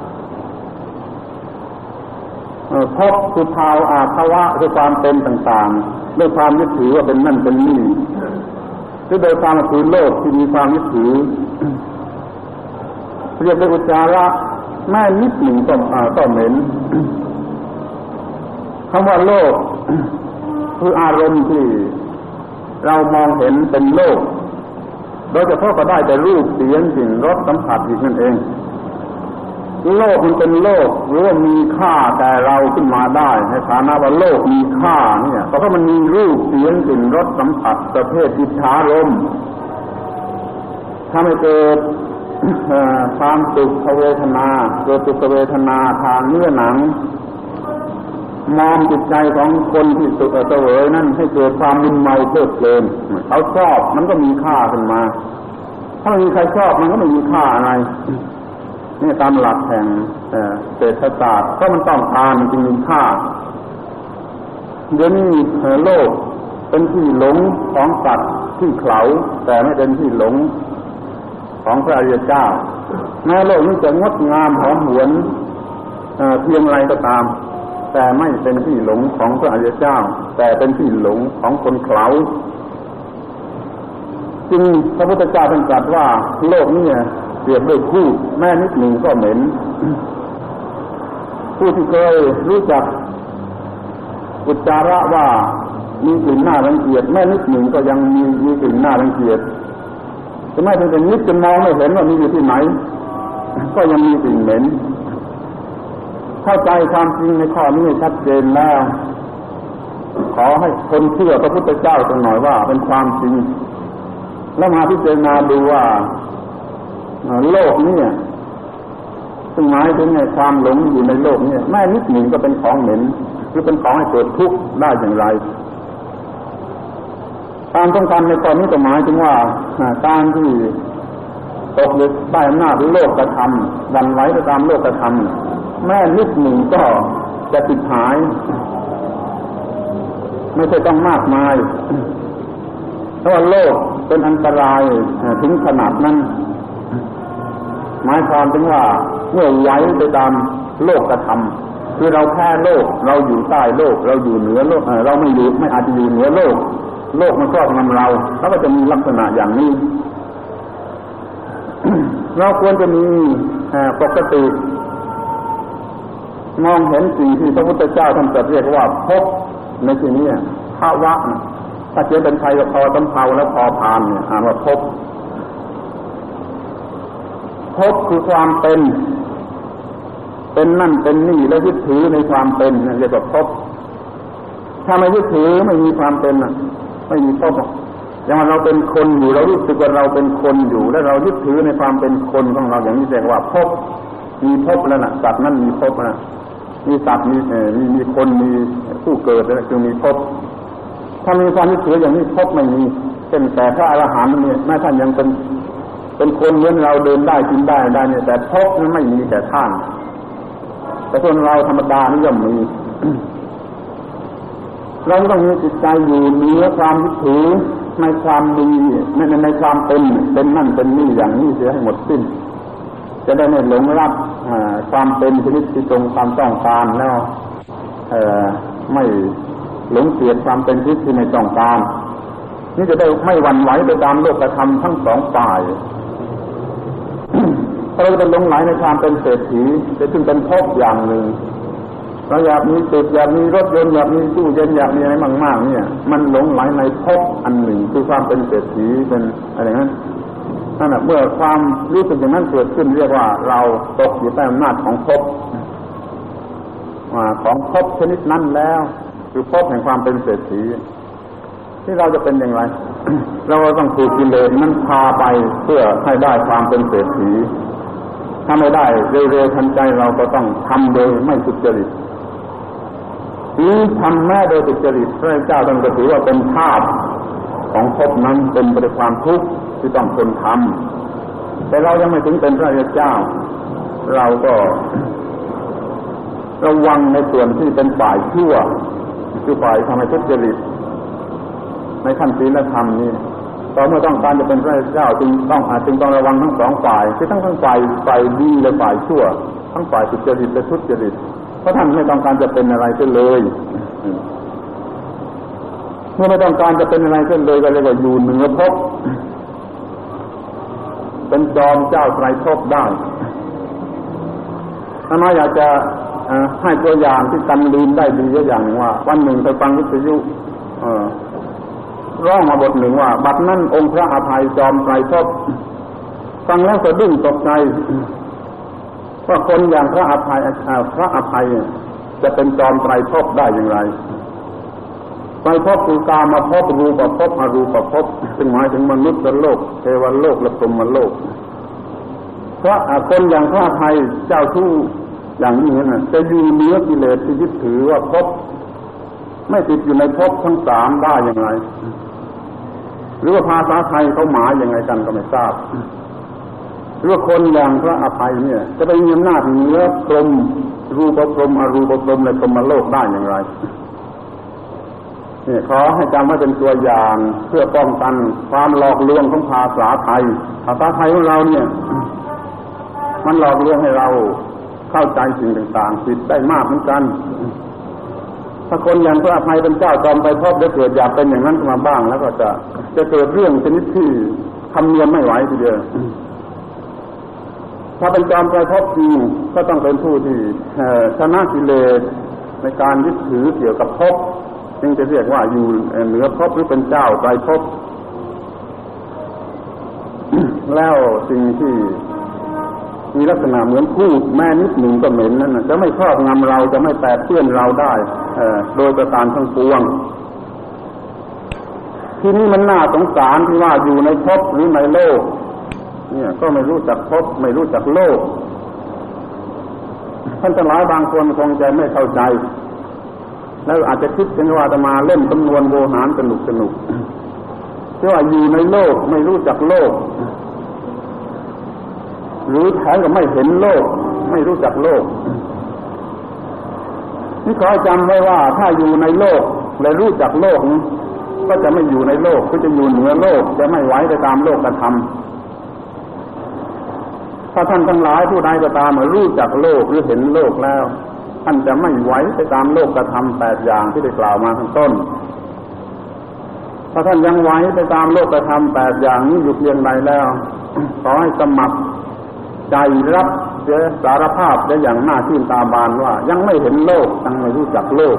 ภพคือภาวะภาวะคือความเป็นต่างๆด้วยความยึดถือว่าเป็นนั่นเป็นนี่หรือโดยความถือโลกที่มีความยึดถือเรียกเป็นอุจจาระแม่นิดหนึ่งก็ก็เหม็นคำว่าโลกคืออารมณ์ที่เรามองเห็นเป็นโลกโดยเฉพาะก็ได้แต่รูปเสียงกลิ่นรสสัมผัสอีกนั่นเองโลกมันเป็นโลกหรือว่ามีค่าแต่เราขึ้นมาได้ในฐานะว่าโลกมีค่าเนี่ยเพราะมันมีรูปเสียงกลิ่นรสสัมผัสประเภทอิทธารมณ์ถ้าไม่เกิดความสุขเวทนาเกิดสุขเวทนาทางเนื้อหนังมองจิตใจของคนที่สุขเสวยนั่นให้เกิดความมึนเมาเพลิดเพลินเขาชอบมันก็มีค่าขึ้นมาถ้าไม่มีใครชอบมันก็ไม่มีค่าอะไรนี่ตามหลักแห่งเศรษฐศาสตร์ก็มันต้องการมันจึงมีค่าเดี๋ยวนี้โลกเป็นที่หลงของสัตว์ที่เขลาแต่ไม่เป็นที่หลงของพระอริยเจ้าแม้โลกนี้จะงดงามหอมหวนเพียงไรก็ตามแต่ไม่เป็นที่หลงของพระอริยเจ้าแต่เป็นที่หลงของคนเขลาจึงพระพุทธเจ้าท่านตรัสว่าโลกนี้เปรียบด้วยคู่แม่นิดหนึ่งก็เหม็นผู้ที่เคยรู้จักอุจจาระว่ามีกลิ่นหน้ารังเกียจแม่นิดหนึ่งก็ยังมีมีกลิ่นหน้ารังเกียจจะไม่เป็นเป็นนิดจนมองไม่เห็นว่ามีอยู่ที่ไหนก็ยังมีกลิ่นเหม็นเข้าใจความจริงในข้อนี้ชัดเจนแล้วขอให้คนเชื่อพระพุทธเจ้าสักหน่อยว่าเป็นความจริงแล้วมาพิจารณาดูว่าโลกนี้ซึ่งหมายถึงในความหลงอยู่ในโลกนี้แม่นิดหนึ่งก็เป็นของเหม็นหรือเป็นของให้เกิดทุกข์ได้อย่างไรความต้องการในข้อนี้ก็หมายถึงว่าการที่ตกอยู่ใต้อำนาจโลกธรรมวันไหวไปตามโลกธรรมแม่นิดหนึ่งก็จะติดหายไม่ใช่ต้องมากมายเพราะว่าโลกเป็นอันตรายถึงขนาดนั้นหมายความถึงว่าเมื่อไหวไปตามโลกธรรมคือเราแพ้โลกเราอยู่ใต้โลกเราอยู่เหนือโลกเราไม่อยู่ไม่อาจจะอยู่เหนือโลกโลกมันครอบงำเราแล้วก็จะมีลักษณะอย่างนี้ เราควรจะมีปกติมองเห็นสิ่งที่พระพุทธเจ้าท่านตรัสเรียกว่าภพในที่นี้ภาวะถ้าเขียนเป็นไทยก็พอสำเภาและพอพานเนี่ยอ่านว่าภพภพคือความเป็นเป็นนั่นเป็นนี่แล้วยึดถือในความเป็นเรียกว่าภพถ้าไม่ยึดถือไม่มีความเป็นไม่มีภพอย่างเราเป็นคนอยู่เรารู้สึกว่าเราเป็นคนอยู่และเรายึดถือในความเป็นคนของเราอย่างนี้เรียกว่าภพมีภพแล้วนะสัตว์นั้นมีภพนะมีสัตว์มีเอ่อมีมีคนมีผู้เกิดแล้วคือมีภพถ้ามีความยึดถืออย่างนี้ภพไม่มีเช่นแต่พระอรหันต์เนี่ยแม้ท่านยังเป็นเป็นคนเหมือนเราเดินได้กินได้ได้เนี่ยแต่ภพนั้นไม่มีแต่ท่านแต่คนเราธรรมดานี่ย่อมมี เราต้องมีจิตใจอยู่เหนือความยึดถือในความดีในในความเป็นเป็นนั่นเป็นนี่อย่างนี้เสียให้หมดสิ้นจะได้ไม่หลงรักความเป็นชนิดที่ตรงความต้องการแล้วไม่หลงเกียจความเป็นชนิดที่ไม่ต้องการนี่จะได้ไม่หวั่นไหวไปตามโลกธรรมทั้งสองฝ่าย ถ้าเราจะหลงไหลในความเป็นเศรษฐีจะซึ่งเป็นภพอย่างหนึ่งเราอยากมีตึกอยากมีรถยนต์อยากมีตู้เย็นอยากมีอะไรมากๆเนี่ยมันหลงไหลในภพอันหนึ่งคือความเป็นเศรษฐีเป็นอะไรนั้นนั่นแหละเมื่อความรู้สึกอย่างนั้นเกิดขึ้นเรียกว่าเราตกอยู่ใต้อำนาจของภพของภพชนิดนั้นแล้วคือภพแห่งความเป็นเศรษฐีที่เราจะเป็นอย่างไร เราต้องถูกกิเลสนั้นพาไปเพื่อให้ได้ความเป็นเศรษฐีถ้าไม่ได้เร็วๆทันใจเราก็ต้องทำโดยไม่สุจริตหรือทำแม้โดยสุจริตพระเจ้าท่านก็ถือว่าเป็นธาตุของภพนั้นเป็นไปด้วยความทุกข์ที่ต้องทนทำแต่เรายังไม่ถึงเป็นพระเจ้าเราก็ระวังในส่วนที่เป็นฝ่ายชั่วคือฝ่ายทำให้ทุจริตในขั้นศีลธรรมนี่ตอนเมื่อต้องการจะเป็นพระเจ้าจึงต้องอาจจึงต้องระวังทั้งสองฝ่ายคือทั้งทั้งฝ่ายฝ่ายดีและฝ่ายชั่วทั้งฝ่ายสุจริตและทุจริตเพราะท่านไม่ต้องการจะเป็นอะไรก็เลยเมื่อไม่ต้องการจะเป็นอะไรก็เลยก็เรียกว่าอยู่เหนือภพเป็นจอมเจ้าไตรภพได้ถ้าน้อยอยากจะให้ตัวอย่างที่กันลืมได้ดีอย่างหนึ่งว่าวันหนึ่งไปฟังวิทยุร้องมาบทหนึ่งว่าบัดนั้นองค์พระอภัยจอมไตรภพฟังแล้วสะดุ้งตกใจว่าคนอย่างพระอภัยพระอภัยจะเป็นจอมไตรภพได้อย่างไรไตรภพคือกามภพรูปภพอรูปภพซึ่งหมายถึงมนุษย์โลกเทวโลกและพรหมโลกเพราะคนอย่างพระอภัยเจ้าทู่อย่างนี้นะจะอยู่เหนือกิเลสที่ยึดถือว่าภพไม่ติดอยู่ในภพทั้งสามได้อย่างไรหรือว่าภาษาไทยเขาหมายยังไงกันก็ไม่ทราบหรือว่าคนอย่างพระอภัยเนี่ยจะไปมีอำนาจเหนือพรหมรูปพรหมอรูปพรหมและพรหมโลกได้อย่างไรนี่ขอให้จำไว้เป็นตัวอย่างเพื่อป้องกันความหลอกลวงของภาษาไทยภาษาไทยของเราเนี่ยมันหลอกลวงให้เราเข้าใจสิ่งต่างๆผิดได้มากเหมือนกันถ้าคนอย่างพระอภัยเป็นเจ้าจอมไตรภพได้เกิดอยากเป็นอย่างนั้นขึ้นมาบ้างแล้วก็จะจะเกิดเรื่องชนิดที่คำนวณไม่ไหวทีเดียวถ้าเป็นจอมไตรภพจริงก็ต้องเป็นผู้ที่ชนะกิเลสในการยึดถือเกี่ยวกับภพจึงจะเรียกว่าอยู่เหนือภพหรือเป็นเจ้าไตรภพแล้วสิ่งที่มีลักษณะเหมือนพูดแม่นิดหนึ่งก็เหม็นนั่นจะไม่ครอบงำเราจะไม่แปดเปื้อนเราได้โดยประการทั้งปวงทีนี้มันน่าสงสารที่ว่าอยู่ในภพหรือในโลกเนี่ยก็ไม่รู้จักภพไม่รู้จักโลกท่านทั้งหลายบางคนคงจะไม่เข้าใจแล้วอาจจะคิดกันว่าจะมาเล่นจำนวนโวหารสนุกสนุกที่ว่าอยู่ในโลกไม่รู้จักโลกหรือแท้ก็ไม่เห็นโลกไม่รู้จักโลกนี่ขอจำไว้ว่าถ้าอยู่ในโลกและรู้จักโลกก็จะไม่อยู่ในโลกก็จะอยู่เหนือโลกจะไม่ไหวไปตามโลกกระทำถ้าท่านทั้งหลายผู้ใดก็ตามรู้จักโลกหรือเห็นโลกแล้วท่านจะไม่ไหวไปตามโลกกระทำแปดอย่างที่ได้กล่าวมาข้างต้นถ้าท่านยังไหวไปตามโลกกระทำแปดอย่างนี้อยู่เพียงใดแล้วขอให้สมัครใจรับเสียสารภาพได้อย่างน่าชื่นตาบานว่ายังไม่เห็นโลกยังไม่รู้จักโลก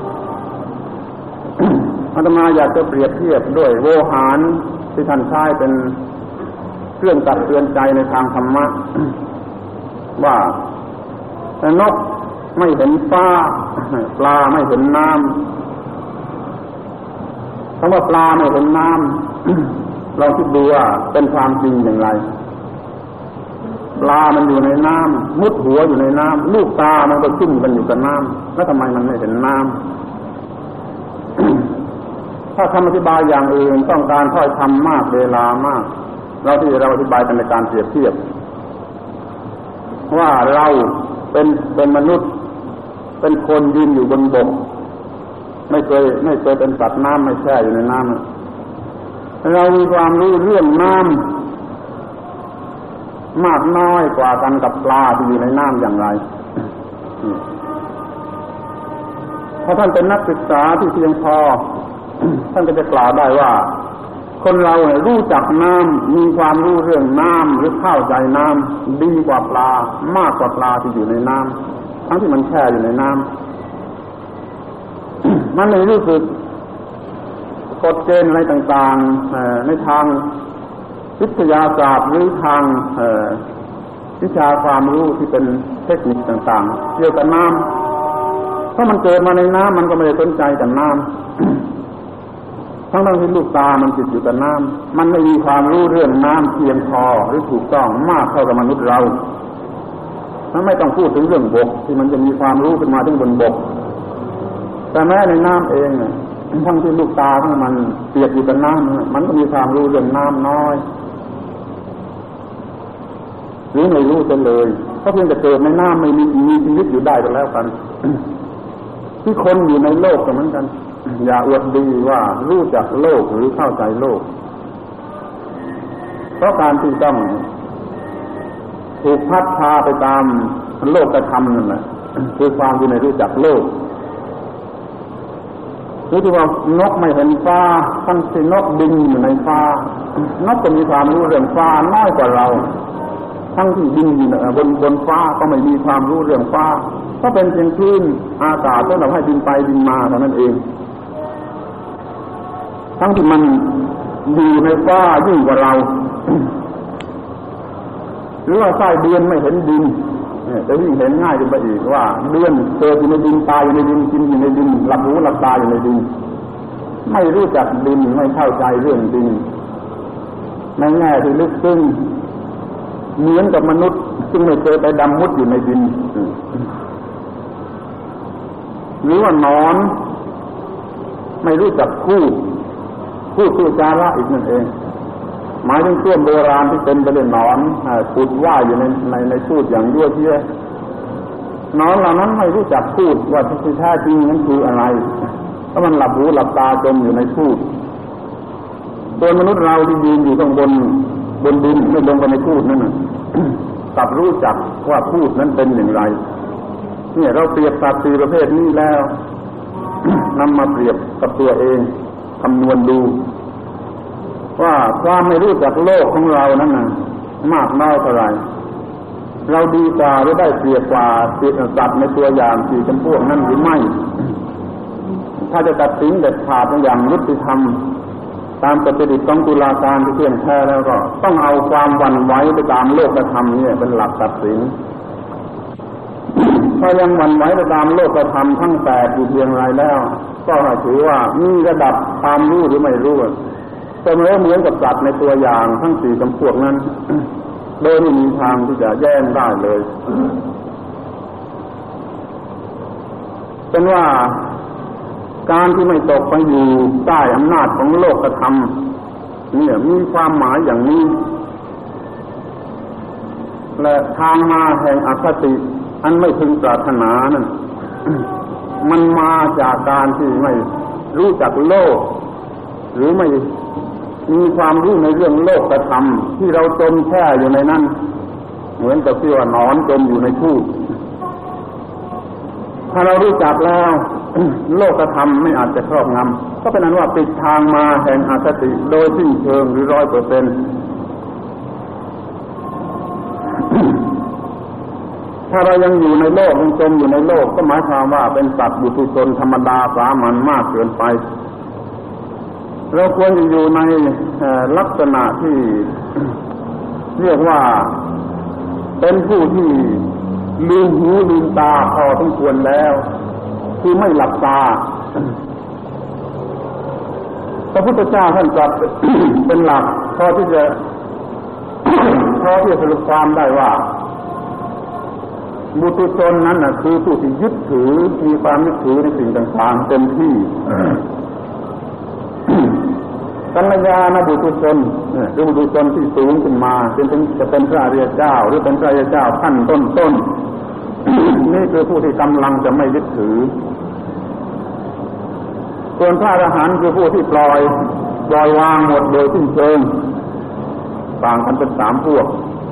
อาตมาอยากจะเปรียบเทียบด้วยโวหารที่ท่านใช้เป็นเครื่องตักเตือนใจในทางธรรมะ ว่าแต่นกไม่เห็นฟ้าปลาไม่เห็นน้ำคำว่าปลาไม่เห็นน้ำ เราคิดดูว่าเป็นความจริงอย่างไรปลามันอยู่ในน้ำมุดหัวอยู่ในน้ำลูกตามันก็ขึ้นกันอยู่กับน้ำแล้วทำไมมันไม่เห็นน้ำ ถ้าคำอธิบายอย่างอื่นต้องการถ้อยคำมากเวลามากเราที่เราอธิบายกันในการเปรียบเทียบว่าเราเป็นเป็นมนุษย์เป็นคนยืนอยู่บนบกไม่เคยไม่เคยเป็นสัตว์น้ำไม่แช่อยู่ในน้ำเรามีความรู้เรื่องน้ำมากน้อยกว่ากันกับปลาที่อยู่ในน้ำอย่างไรถ้าท่านเป็นนักศึกษาที่เพียงพอ ท่านก็จะกล่าวได้ว่าคนเราเนี่ยรู้จักน้ำมีความรู้เรื่องน้ำหรือเข้าใจน้ำดีกว่าปลามากกว่าปลาที่อยู่ในน้ำทั้งที่มันแช่อยู่ในน้ำ มันไม่รู้สึกกฎเกณฑ์อะไรต่างๆในทางวิทยาศาสตร์หรือทางวิชาความรู้ที่เป็นเทคนิคต่างๆเกี่ยวกับน้ำเพราะมันเกิดมาในน้ำมันก็ไม่ได้สนใจกับน้ำ ทั้งๆที่ลูกตามันติดอยู่กับน้ำมันไม่มีความรู้เรื่องน้ำเพียงพอหรือถูกต้องมากเท่ากับมนุษย์เรามันไม่ต้องพูดถึงเรื่องบกที่มันจะมีความรู้ขึ้นมาถึงบนบกแต่แม้ในน้ำเองทั้งที่ลูกตาทั้งมันเปียกอยู่กับน้ำมันก็มีความรู้เรื่องน้ำน้อยหรือไม่รู้จะเลยเพราะเพียงแต่เกิดในน้ำไม่มีมีชีวิตอยู่ได้ก็แล้วกัน ที่คนอยู่ในโลกก็เหมือนกันอย่าอวดดีว่ารู้จักโลกหรือเข้าใจโลกเพราะการที่ต้องถูกพัดพาไปตามโลกกระทำนั่นแหละคือความที่ไม่รู้จักโลกหรือที่ว่านกไม่เห็นฟ้าทั้งที่นกบินอยู่ในฟ้านกก็มีความรู้เรื่องฟ้าน้อยกว่าเราทั้งที่บินอยู่บนบนฟ้าก็ไม่มีความรู้เรื่องฟ้าก็เป็นเพียงคลื่นอากาศที่เราให้บินไปบินมาเท่านั้นเองทั้งที่มันอยู่ในฟ้ายิ่งกว่าเรา หรือว่าใต้เดือนไม่เห็นดินจะยิ่งเห็นง่ายขึ้นไปอีกว่าเดือนเกิดอยู่ในดินตายอยู่ในดินกินอยู่ในดินหลับหูหลับตาอยู่ในดินไม่รู้จักดินไม่เข้าใจเรื่องดินในแง่ที่ลึกซึ้งเหมือนกับมนุษย์ซึ่งไม่เคยไปดำมุดอยู่ในดินหรือว่านอนไม่รู้จักพูดพูดคือจาระอีกนั่นเองหมายถึงช่วงโบราณที่เป็นไปด้วยนอนขุดว่ายอยู่ในในในพูดอย่างยั่วเยี้ยนอนเหล่านั้นไม่รู้จักพูดว่าที่แท้จริงนั้นคืออะไรเพราะมันหลับหูหลับตาจมอยู่ในพูดตัวมนุษย์เราที่ยืนอยู่ข้างบนบนดินไม่ลงไปในพูดนั่นน่ะ กลับรู้จักว่าพูดนั้นเป็นอย่างไรเนี่ยเราเปรียบสัตว์สี่ประเภทนี้แล้ว นำมาเปรียบกับตัวเองคำนวณดูว่าความไม่รู้จักโลกของเรานั้นน่ะมากน้อยเท่าไหร่เราดีกว่าหรือได้เปรียบกว่าสัตว์ในตัวอย่างสี่จำพวกนั้นหรือไม่ถ้าจะตัดสินเด็ดขาดอย่างยุติธรรมตามปฏิบัติของตุลาการที่เที่ยงแท้แล้วก็ต้องเอาความหวั่นไหวไปตามโลกธรรมนี่เป็นหลักตัดสินถ้ายังหวั่นไหวไปตามโลกธรรมทั้งแปดอยู่เพียงไรแล้วก็ถือว่ามีระดับความรู้หรือไม่รู้เสมอเหมือนกับสัตว์ในตัวอย่างทั้งสี่จำพวกนั้นโดยไม่มีทางที่จะแย้งได้เลยเป็นว่าการที่ไม่ตกไปอยู่ใต้อำนาจของโลกธรรมเนี่ยมีความหมายอย่างนี้และทางมาแห่งอคติอันไม่พึงปรารถนานั่น มันมาจากการที่ไม่รู้จักโลกหรือไม่มีความรู้ในเรื่องโลกธรรมที่เราจมแช่อยู่ในนั้นเหมือนกับที่ว่านอนจมอยู่ในทูบถ้าเรารู้จักแล้ว โลกธรรมไม่อาจจะครอบงำก็เป็นนั้นว่าปิดทางมาแห่งอคติโดยสิ้นเชิงหรือร้อยเปอร์เซ็นต์ถ้าเรายังอยู่ในโลกยังจมอยู่ในโลกก็หมายความว่าเป็นสัตว์บุตุชนธรรมดาสามัญมากเกินไปเราควรจะอยู่ในลักษณะที่เรียกว่าเป็นผู้ที่ลืมหูลืมตาพอสมควรแล้วคือไม่หลับตาพระพุทธเจ้าท่านตรัส เป็นหลักพอที่จะ พอที่จะสรุปความได้ว่าบุตุชนนั้นน่ะคือผู้ที่ยึดถือมีความยึดถือในสิ่งต่างๆเต็มที่ กัลยาณบุตุชนหรือบุตุชนที่สูงขึ้นมาเป็นถึงจะเป็นพระอริยเจ้าหรือเป็นพระอริยเจ้าขั้นต้นๆ นี่คือผู้ที่กำลังจะไม่ยึดถือส่วนพระอรหันต์คือผู้ที่ปล่อยปล่อยวางหมดโดยสิ้นเชิงต่างกันเป็นสามพวก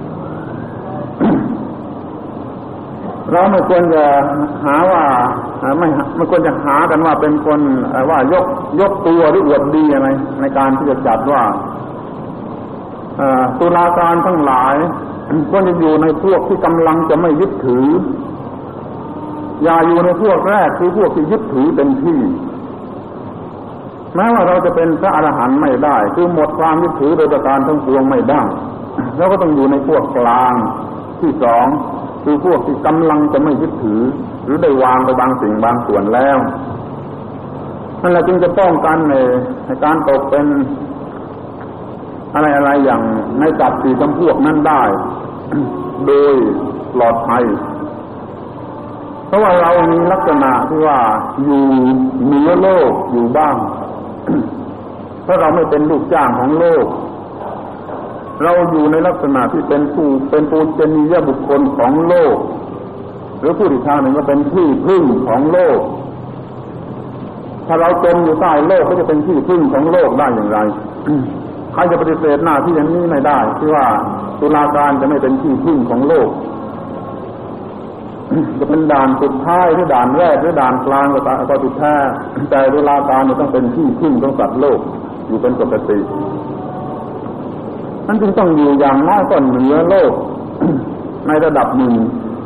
เราไม่ควรจะหาว่าไม่ไม่ควรจะหากันว่าเป็นคนว่ายกยกตัวหรืออวดดีอะไรในการที่จะจัดว่าตุลาการทั้งหลายควรจะอยู่ในพวกที่กำลังจะไม่ยึดถืออย่าอยู่ในพวกแรกคือพวกที่ยึดถือเป็นที่แม้ว่าเราจะเป็นพระอรหันต์ไม่ได้คือหมดความยึดถือโดยประการทั้งปวงไม่ได้เราก็ต้องอยู่ในพวกกลางที่สองคือพวกที่กำลังจะไม่ยึดถือหรือได้วางไปบางสิ่งบางส่วนแล้วนั่นแหละจึงจะป้องกันในการตกเป็นอะไรๆอย่างในสัตว์สี่จำพวกนั้นได้ โดยปลอดภัยเพราะว่าเรามีลักษณะที่ว่าอยู่เหนือโลกอยู่บ้าง เพราะเราไม่เป็นลูกจ้างของโลกเราอยู่ในลักษณะที่เป็นผู้เป็นปูชนียบุคคลของโลกหรือผู้ที่ทางหนึ่งก็เป็นที่พึ่งของโลกถ้าเราจมอยู่ใต้โลกก็จะเป็นที่พึ่งของโลกได้อย่างไร ใครจะปฏิเสธหน้าที่อย่างนี้ไม่ได้ที่ว่าตุลาการจะไม่เป็นที่พึ่งของโลก จะเป็นด่านสุดท้ายหรือด่านแรกหรือด่านกลางก็ตามก็สุดท้ายแต่ตุลาการจะต้องเป็นที่พึ่งของสัตว์โลกอยู่เป็นปกตินั่นจึงต้องอยู่อย่างน้อยก็เหนือโลกในระดับหนึ่ง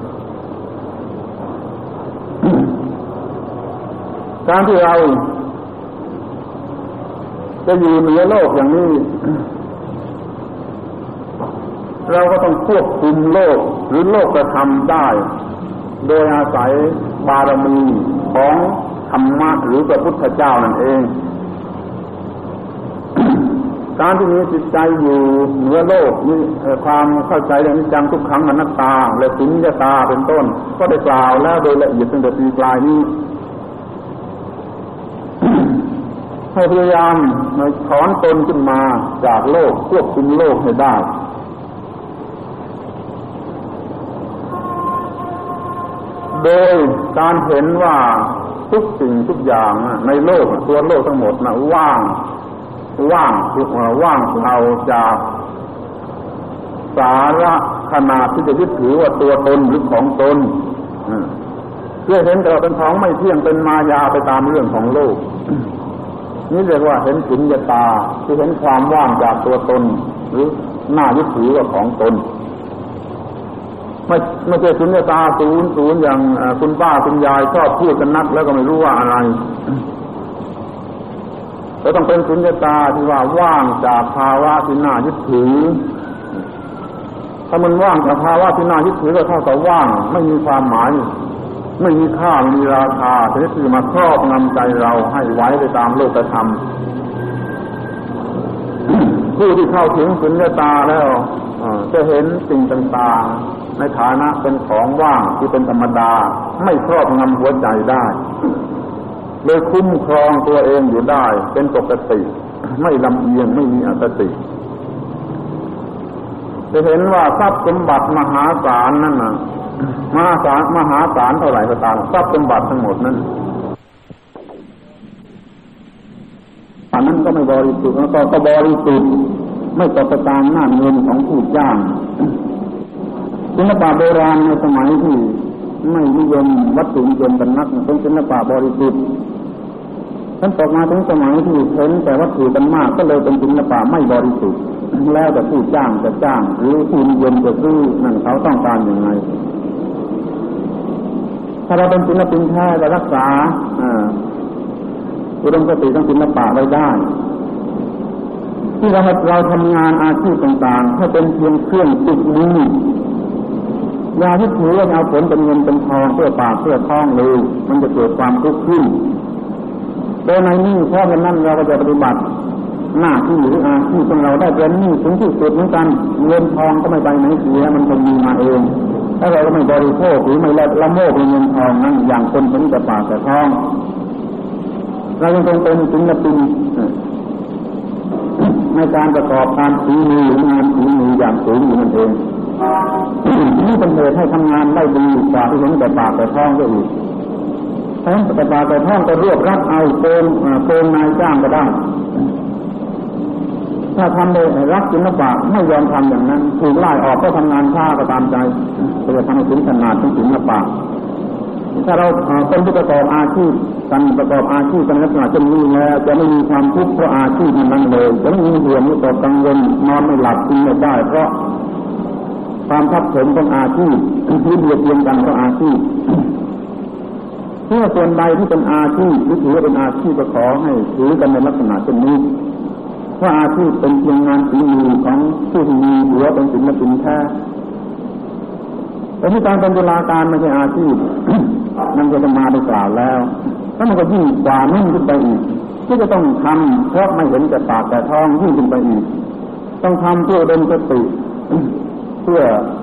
การที่เราจะอยู่เหนือโลกอย่างนี้เราก็ต้องควบคุมโลกหรือโลกกระทำได้โดยอาศัยบารมีของธรรมะหรือพระพุทธเจ้านั่นเอง การที่มีจิตใจอยู่เหนือโลกมีความเข้าใจเรื่องอนิจจังทุกขังอนัตตาและสุญญตาเป็นต้นก็ได้กล่าวแล้วโดยละเอียดตั้งแต่ปีกลายนี้ ให้พยายามถอนตนขึ้นมาจากโลกควบคุมโลกให้ได้โดยการเห็นว่าทุกสิ่งทุกอย่างในโลกตัวโลกทั้งหมดนะว่างว่างคือว่างเราจากสาระขนาดที่จะยึดถือว่าตัวตนหรือของตนเพื่อเห็นเราเป็นของไม่เที่ยงเป็นมายาไปตามเรื่องของโลกนี่เรียกว่าเห็นสุญญตาที่เห็นความว่างจากตัวตนหรือหน้ายึดถือว่าของตนไม่ไม่ใช่สุญญตาศูนย์ศูนย์อย่างคุณป้าคุณยายชอบพูดกันนักแล้วก็ไม่รู้ว่าอะไรเราต้องเป็นสุญญตาที่ว่าว่างจากภาวะที่น่ายึดถือถ้ามันว่างจากภาวะที่น่ายึดถือก็เท่ากับว่างไม่มีความหมายไม่มีค่าไม่มีราคาแต่นี่คือมาครอบงำใจเราให้ไว้ไปตามโลกธรรมผู้ที่เข้าถึงสุญญตาแล้วจะเห็นสิ่งต่างๆในฐานะเป็นของว่างที่เป็นธรรมดาไม่ครอบงำหัวใจได้โดยคุ้มครองตัวเองอยู่ได้เป็นปกติไม่ลำเอียงไม่มีอคติจะเห็นว่าทรัพย์สมบัติมหาศาลนั่นน่ะมหาศาลมหาศาลเท่าไหร่ก็ตามทรัพย์สมบัติทั้งหมดนั้นอันนั้นก็ไม่บริสุทธิ์แล้วก็บริสุทธิ์ไม่ตกไปตามหน้าเงินของผู้จ้างศิลปะโบราณในสมัยที่ไม่นิยมวัตถุนิยมกันนักเป็นศิลปะบริสุทธิ์ท่านตกมาถึงสมัยที่เห็นแต่วัตถุกันมากก็เลยเป็นศิลปะไม่บริสุทธิ์แล้วแต่ผู้จ้างจะจ้างหรือผู้นิยมจะซื้อนั่นเขาต้องการอย่างไรถ้าเราเป็นศิลปินแท้จะรักษาอุดมคติทางศิลปะไว้ได้ที่เราเราทำงานอาชีพต่างๆให้เป็นเพียงเครื่องติดมืออย่าที่ถือว่าเอาผลเป็นเงินเป็นทองเพื่อปากเพื่อท้องเลยมันจะเกิดความทุกข์ขึ้นโดยในนี้เพราะฉะนั้นเราก็จะปฏิบัติหน้าที่หรืออาชีพของเราได้เป็นนี่ถึงที่สุดเหมือนกันเงินทองก็ไม่ไปไหนเสียมันคงมีมาเองถ้าเราก็ไม่บริโภคหรือไม่ละโมบเงินทองนั้นอย่างคนเป็นแต่ปากแต่ท้องเรายังคงเป็นศิลปินในการประกอบการฝีมือหรืองานฝีมืออย่างสูงอยู่นั่นเองนี่เป็นเหตุให้ทำงานได้ดีกว่าที่เห็นแต่ปากแต่ท้องก็อีกทั้งแต่ปากแต่ท้องก็รวบรัดเอาโกงโกงนายจ้างก็ได้ถ้าทำโดยรักศิลปะไม่ยอมทำอย่างนั้นถูกไล่ออกก็ทำงานช้าก็ตามใจจะทำให้ถึงขนาดของศิลปะถ้าเราเป็นผู้ประกอบอาชีพการประกอบอาชีพกันลักษณะเช่นนี้แล้วจะไม่มีความทุกข์เพราะอาชีพนั้นเลยจะไม่มีห่วงไม่ตกกังวลนอนไม่หลับกินไม่ได้เพราะความทับถมของอาชีพที่เบียดเบียนกันเพราะอาชีพเพื่อส่วนใดที่เป็นอาชีพหรือถือว่าเป็นอาชีพก็ขอให้ถือกันในลักษณะเช่นนี้เพราะอาชีพเป็นเพียงงานฝีมือของผู้ที่มีหัวเป็นศิลปินแท้แต่ที่การเป็นตุลาการไม่ใช่อาชีพมันจะมาไปกล่าวแล้วแล้วมันก็ยิ่งกว่านั่นขึ้นไปอีกที่จะต้องทำเพราะไม่เห็นแต่ปากแต่ท้องยิ่งขึ้นไปอีกต้องทำเพื่อดลสติเพื่อ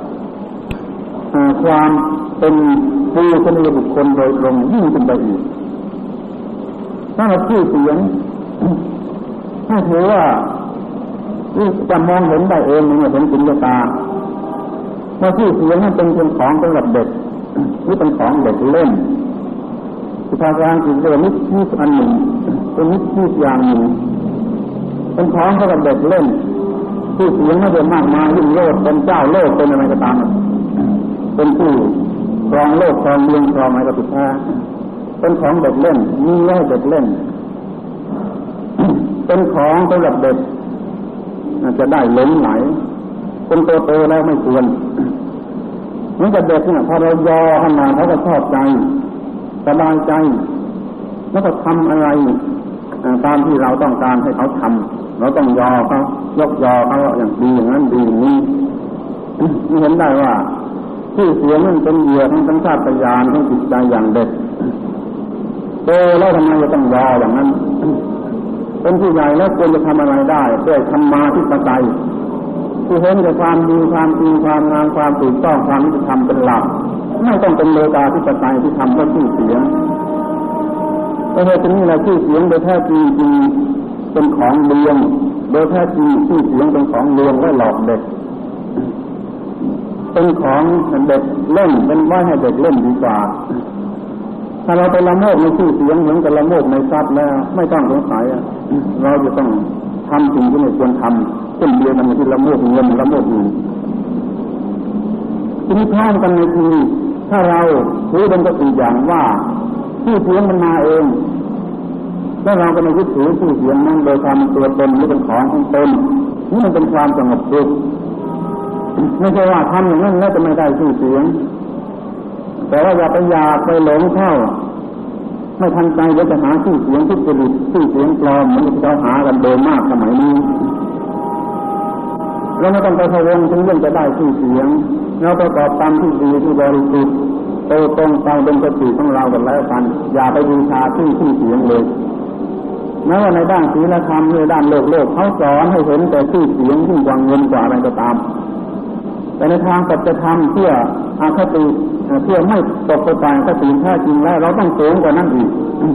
ความเป็นผู้ชนิดบุคคลโดยตรงยิ่งขึ้นไปอีกถ้าเราชื่อเสียงถ้าถือว่าจะมองเห็นได้เองมันจะเป็นศิลปะเมื่อชื่อเสียงนั้นเป็นเป็นของสำหรับเด็กหรือเป็นของเด็กเล่นที่ภาษาอังกฤษเรียกว่านิสัยอันหนึ่งเป็นนิสัยอย่างหนึ่งเป็นของสำหรับเด็กเล่นชื่อเสียงไม่ได้มากมายยิ่งโลดเป็นเจ้าโลกเป็นอะไรก็ตามเป็นผู้ครองโลกครองเมืองครองอะไรก็ติดแท้เป็นของเด็กเล่นมีไว้ให้เด็กเล่นเป็นของสำหรับเด็กจะได้หลงไหลคนโตๆแล้วไม่ควรเหมือนกับเด็กเนี่ยพอเรายอขึ้นมาเขาก็ชอบใจสบายใจแล้วก็ทำอะไรตามที่เราต้องการให้เขาทำเราต้องยอเขายกยอเขาอย่างดีอย่างนั้นดีอย่างนี้เห็นได้ว่าชื่อเสียงมันเป็นเหยื่อของสัญชาตญาณของจิตใจอย่างเด็กโตแล้วทำไมจะต้องยออย่างนั้นเป็นผู้ใหญ่แล้วควรจะทำอะไรได้ด้วยธรรมาธิปไตยที่เห็นแต่ความดีความจริงความงามความถูกต้องความยุติธรรมเป็นหลักไม่ต้องเป็นโลกาธิปไตยที่ทำเพื่อชื่อเสียงเพราะเหตุนี้แหละชื่อเสียงโดยแท้จริงจริงเป็นของลวงโดยแท้จริงชื่อเสียงเป็นของลวงและหลอกเด็กเป็นของเด็กเล่นเป็นไว้ให้เด็กเล่นดีกว่าถ้าเราไปละโมบในชื่อเสียงเหมือนกับละโมบในทรัพย์แล้วไม่ต้องสงสัยเราจะต้องทำสิ่งที่ไม่ควรทำเช่นเดียวกันที่ละโมบเงินละโมบอื่นทีนี้พร้อมกันในทีถ้าเราถือเป็นปฏิอย่างว่าชื่อเสียงมันมาเองแล้วเราก็ไม่ยึดถือชื่อเสียงนั้นโดยความเป็นตัวตนหรือเป็นของของตนนี่มันเป็นความสงบสุขไม่ใช่ว่าทำอย่างนั้นแล้วจะไม่ได้ชื่อเสียงแต่ว่าอย่าไปอยากไปหลงเข้าไม่ทันใจว่าจะหาชื่อเสียงทุจริตชื่อเสียงปลอมมันจะหากันโดยมากสมัยนี้เราไม่ต้องไปพะวงถึงเรื่องจะได้ชื่อเสียงเราประกอบตามที่ดีที่บริสุทธิ์โตตรงไปเป็นสติของเรากันแล้วกันอย่าไปบูชาชื่อชื่อเสียงเลยแม้ว่าในด้านศีลธรรมในด้านโลกโลกเขาสอนให้เห็นแต่ชื่อเสียงยิ่งกว่าเงินกว่าอะไรก็ตามแต่ในทางสัจธรรมเพื่ออาคติเพื่อไม่ตกไปตายคติแท้จริงแล้วเราต้องสูงกว่านั้นอีก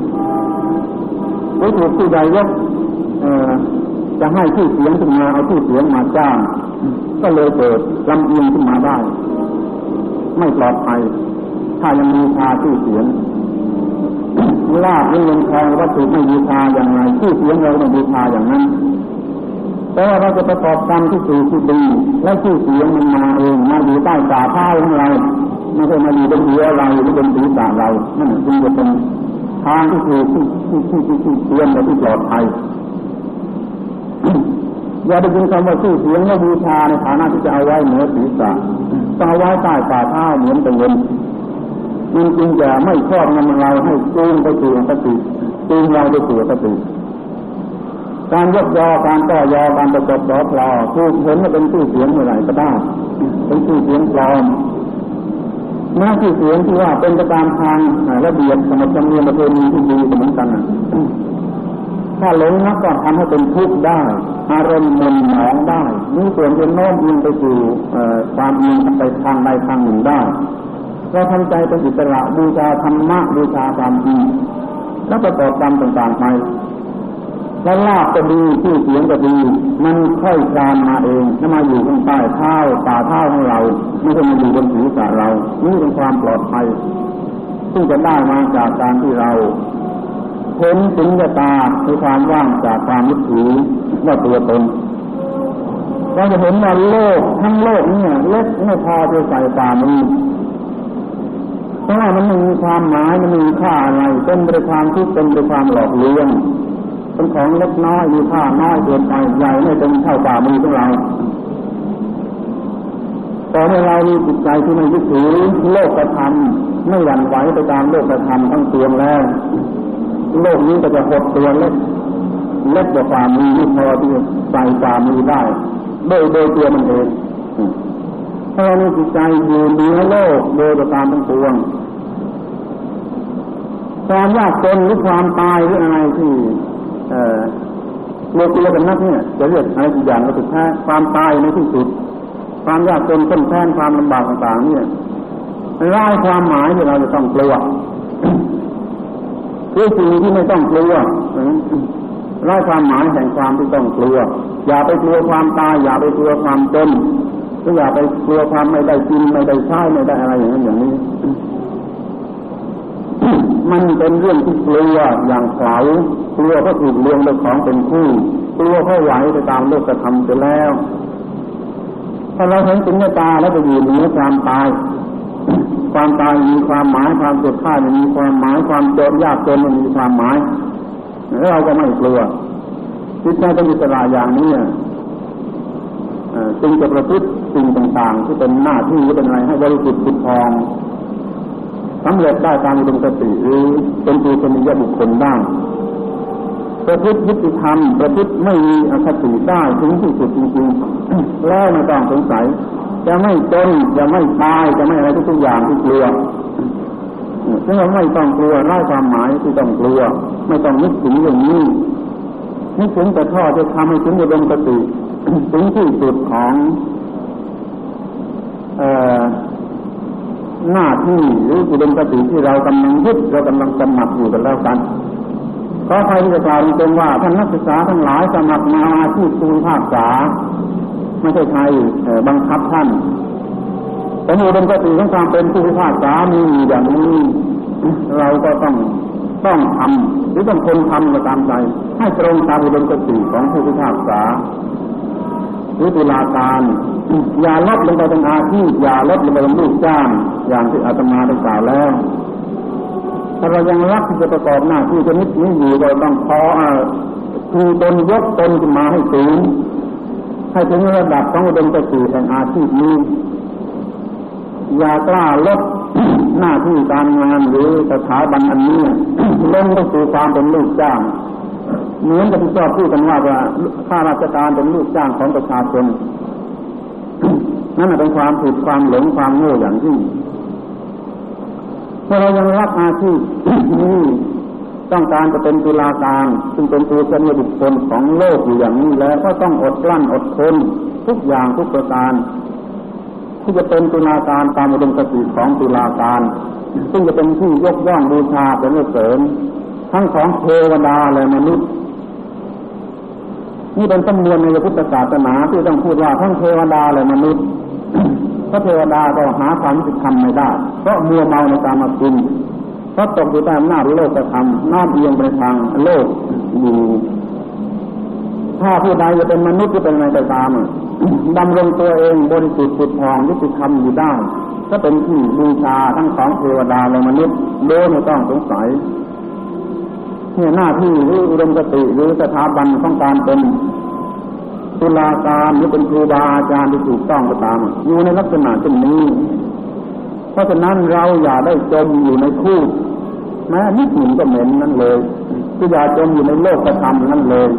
ผู้ถูกผู้ใดยกจะให้ชื่อเสียงขึ้นมาเอาชื่อเสียงมาจ้างก็เลยเกิดลำเอียงขึ้นมาได้ไม่ปลอดภัยถ้ายังมีชาชื่อเสียงลาภเงินทองวัตถุไม่มีชาอย่างไรชื่อเสียงเราไม่มีชาอย่างนั้นแต่ว่าเราจะประกอบกรรมที่ดีที่ดีและชื่อเสียงมันมาเองมาอยู่ใต้ฝ่าเท้าของเราไม่ใช่มาอยู่บนหัวเราหรือบนศีรษะเรานั่นจึงจะเป็นทางที่ถูกที่ที่ที่ที่ที่เตือนและที่ปลอดภัยอย่าได้ยินคำว่าชื่อเสียงและบูชาในฐานะที่จะเอาไว้เหนือศีรษะต้องเอาไว้ใต้ฝ่าเท้าเหมือนกับเงินมันจึงจะไม่ครอบงำเราให้จูงไปสู่อคติจูงเราไปสู่อคติการยกยอการต่อยอการประกอบต่อพลอถูกเห็นว่าเป็นชื่อเสียงเมื่อไหร่ก็ได้เป็นชื่อเสียงปลอมแม้ชื่อเสียงที่ว่าเป็นประการทางระเบียบสมรรถเนียมประเพณีที่ดีเหมือนกันถ้าหลงนักก็ทำให้เป็นทุกข์ได้อารมณ์มึนหมองได้มีส่วนเป็นโน้มยิงไปสู่ความยิงไปทางใดทางหนึ่งได้เราทำใจเป็นอิสระบูชาธรรมะบูชาความจริงแล้วประกอบกรรมต่างๆไปแล้วลาภก็ดีชื่อเสียงก็ดีมันค่อยคลานมาเองถ้ามาอยู่ข้างใต้เท้าฝ่าเท้าของเราไม่ใช่มาอยู่บนศีรษะเรานี่เป็นความปลอดภัยซึ่งจะได้มาจากการที่เราเห็นสุญญตาคือความว่างจากความยึดถือว่าตัวตนเราจะเห็นว่าโลกทั้งโลกนี่เล็กไม่พอจะใส่ฝ่ามือเพราะว่ามันไม่มีความหมายมันไม่มีค่าอะไรเป็นไปด้วยความทุกข์เป็นไปด้วยความหลอกลวงเป็นของเล็กน้อยมีค่าน้อยเกินไปใหญ่ไม่เป็นเท่าฝ่ามือของเราแต่เมื่อเรามีจิตใจที่ไม่ยึดถือโลกธรรมไม่หวั่นไหวไปตามโลกธรรมทั้งปวงแล้วโลกนี้ก็จะหดตัวเล็กเล็กกว่าฝ่ามือที่พอที่จะใส่ฝ่ามือได้โดยโดยตัวมันเองถ้าเรามีจิตใจอยู่เหนือโลกโดยประการทั้งปวงความยากจนหรือความตายหรืออะไรที่เอ่อโลกุตระนักเนี่ยจะเรียกอะไรอีกอย่างก็สุดแท้ความตายในที่สุดความยากจนต้นแทนความลำบากต่างๆเนี่ยไล่ความหมายที่เราจะต้องกลัวคือสิ่งที่ไม่ต้องกลัวไล่ความหมายแห่งความที่ต้องกลัวอย่าไปกลัวความตายอย่าไปกลัวความจนหรืออย่าไปกลัวความไม่ได้กินไม่ได้ใช้ไม่ได้อะไรอย่างนั้นอย่างนี้มันเป็นเรื่องที่กลัวอย่างเขลากลัวเพราะถูกลวงด้วยของเป็นคู่กลัวเพราะไหวไปตามโลกธรรมไปแล้วถ้าเราเห็นสุญญตาแล้วจะอยู่เหนือความตายความตายมีความหมายความเจ็บไข้มีความหมายความจนยากจนมันมีความหมายแล้วเราก็ไม่กลัวจิตใจเป็นอิสระอย่างนี้จึงจะประพฤติสิ่งต่างๆที่เป็นหน้าที่หรือเป็นอะไรให้บริสุทธิ์ผุดพองสำเร็จได้ตามอุดมคติหรือเป็นปูชนียบุคคลได้ประพฤติยุติธรรมประพฤติไม่มีอคติได้ถึงที่สุดจริงๆแล้วไม่ต้องสงสัยจะไม่จนจะไม่ตายจะไม่อะไรทุกอย่างที่กลัวซึ่งเราไม่ต้องกลัวไล่ความหมายที่ต้องกลัวไม่ต้องนึกถึงอย่างนี้นึกถึงแต่ข้อจะทำให้ถึงอุดมคติถึงที่สุดของเอ่อหน้าที่หรืออุดมคติที่เรากำลังยึดเรากำลังกำหนัดอยู่กันแล้วกันขอใครที่จะกล่าวตรงว่าท่านนักศึกษาทั้งหลายสมัครมาอาชีพครูภาคษาไม่ใช่ใครบังคับท่านแต่อุดมคติของความเป็นผู้พิพากษามีอย่างนี้เราก็ต้องต้องทำหรือต้องคนทำก็ตามใจให้ตรงตามอุดมคติของผู้พิพากษาหรือตุลาการอย่าลดลงไปเป็นอาชีพอย่าลดลงไปเป็นลูกจ้างอย่างที่อาตมาได้กล่าวแล้วถ้าเรายังรักที่จะประกอบหน้าที่ชนิดนี้อยู่เราต้องขอคือตนยกตนขึ้นมาให้สูงให้ถึงระดับของอุดมคติแห่งอาชีพนี้อย่ากล้าลดหน้าที่การงานหรือสถาบันอันนี้ลงไปสู่ความเป็นลูกจ้างเหมือนกับที่ชอบพูดกันว่าว่าข้าราชการเป็นลูกจ้างของประชาชนนั่นเป็นความผิดความหลงความโง่อย่างยิ่งเมื่อเรายังรักอาชีพนี้ต้องการจะเป็นตุลาการซึ่งเป็นตัวเสนอบุคคลของโลกอยู่อย่างนี้แล้วก็ต้องอดกลั้นอดทนทุกอย่างทุกประการที่จะเป็นตุลาการตามอุดมคติของตุลาการซึ่งจะเป็นที่ยกย่องบูชาเป็นเสริญทั้งของเทวดาและมนุษย์นี่เป็นสำนวนในพุทธศาสนาที่ต้องพูดว่าทั้งเทวดาและมนุษย์เพราะเทวดาก็หาความยุติธรรมไม่ได้เพราะมัวเมาในการมากินเพราะตกอยู่ใต้อำนาจโลกธรรมน้อมเอียงไปทางโลกอยู่ถ้าผู้ใดจะเป็นมนุษย์จะเป็นอะไรก็ตามดำรงตัวเองบริสุทธิ์ผุดพองยุติธรรมอยู่ได้ก็เป็นที่บูชาทั้งของเทวดาและมนุษย์โดยไม่ต้องสงสัยเนี่ยหน้าที่หรืออุดมคติหรือสถาบันของการเป็นตุลาการหรือเป็นครูบาอาจารย์ที่ถูกต้องก็ตามอยู่ในลักษณะเช่นนี้เพราะฉะนั้นเราอย่าได้จมอยู่ในคูดแม้นิดหนึ่งก็เหม็นนั่นเลยคืออย่าจมอยู่ในโลกธรรมนั่นเลย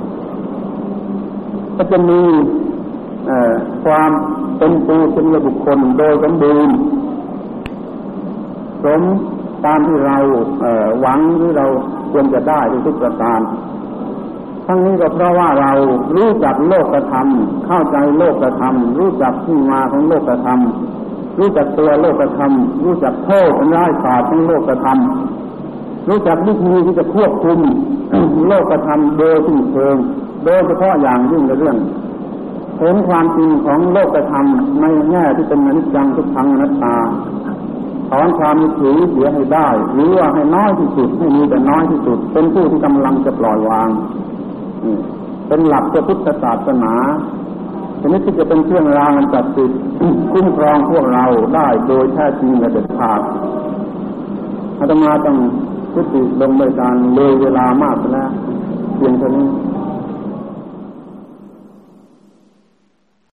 ก็จะมีความเป็นปูชนียบุคคลโดยสมบูรณ์สมตามที่เราหวังหรือเราควรจะได้ทุกประการทั้งนี้ก็เพราะว่าเรารู้จักโลกธรรมเข้าใจโลกธรรมรู้จักที่มาของโลกธรรมรู้จักตัวโลกธรรมรู้จักโทษอันร้ายกาจของโลกธรรมรู้จักวิธีที่จะควบคุมโลกธรรมโดยสิ้นเชิงโดยเฉพาะอย่างยิ่งในเรื่องเห็นความจริงของโลกธรรมในแง่ที่เป็นอนิจจังทุกขังอนัตตาถอนความยึดถือเสียให้ได้หรือว่าให้น้อยที่สุดให้มีแต่น้อยที่สุดเป็นผู้ที่กำลังจะปล่อยวางเป็นหลักพระพุทธศาสนาชนิดที่จะเป็นเครื่องรางจัดติดคุ้มครองพวกเราได้โดยแท้จริงและเด็ดขาดอาตมาต้องยุติลงในการเลยเวลามากแล้วเพียงเท่านี้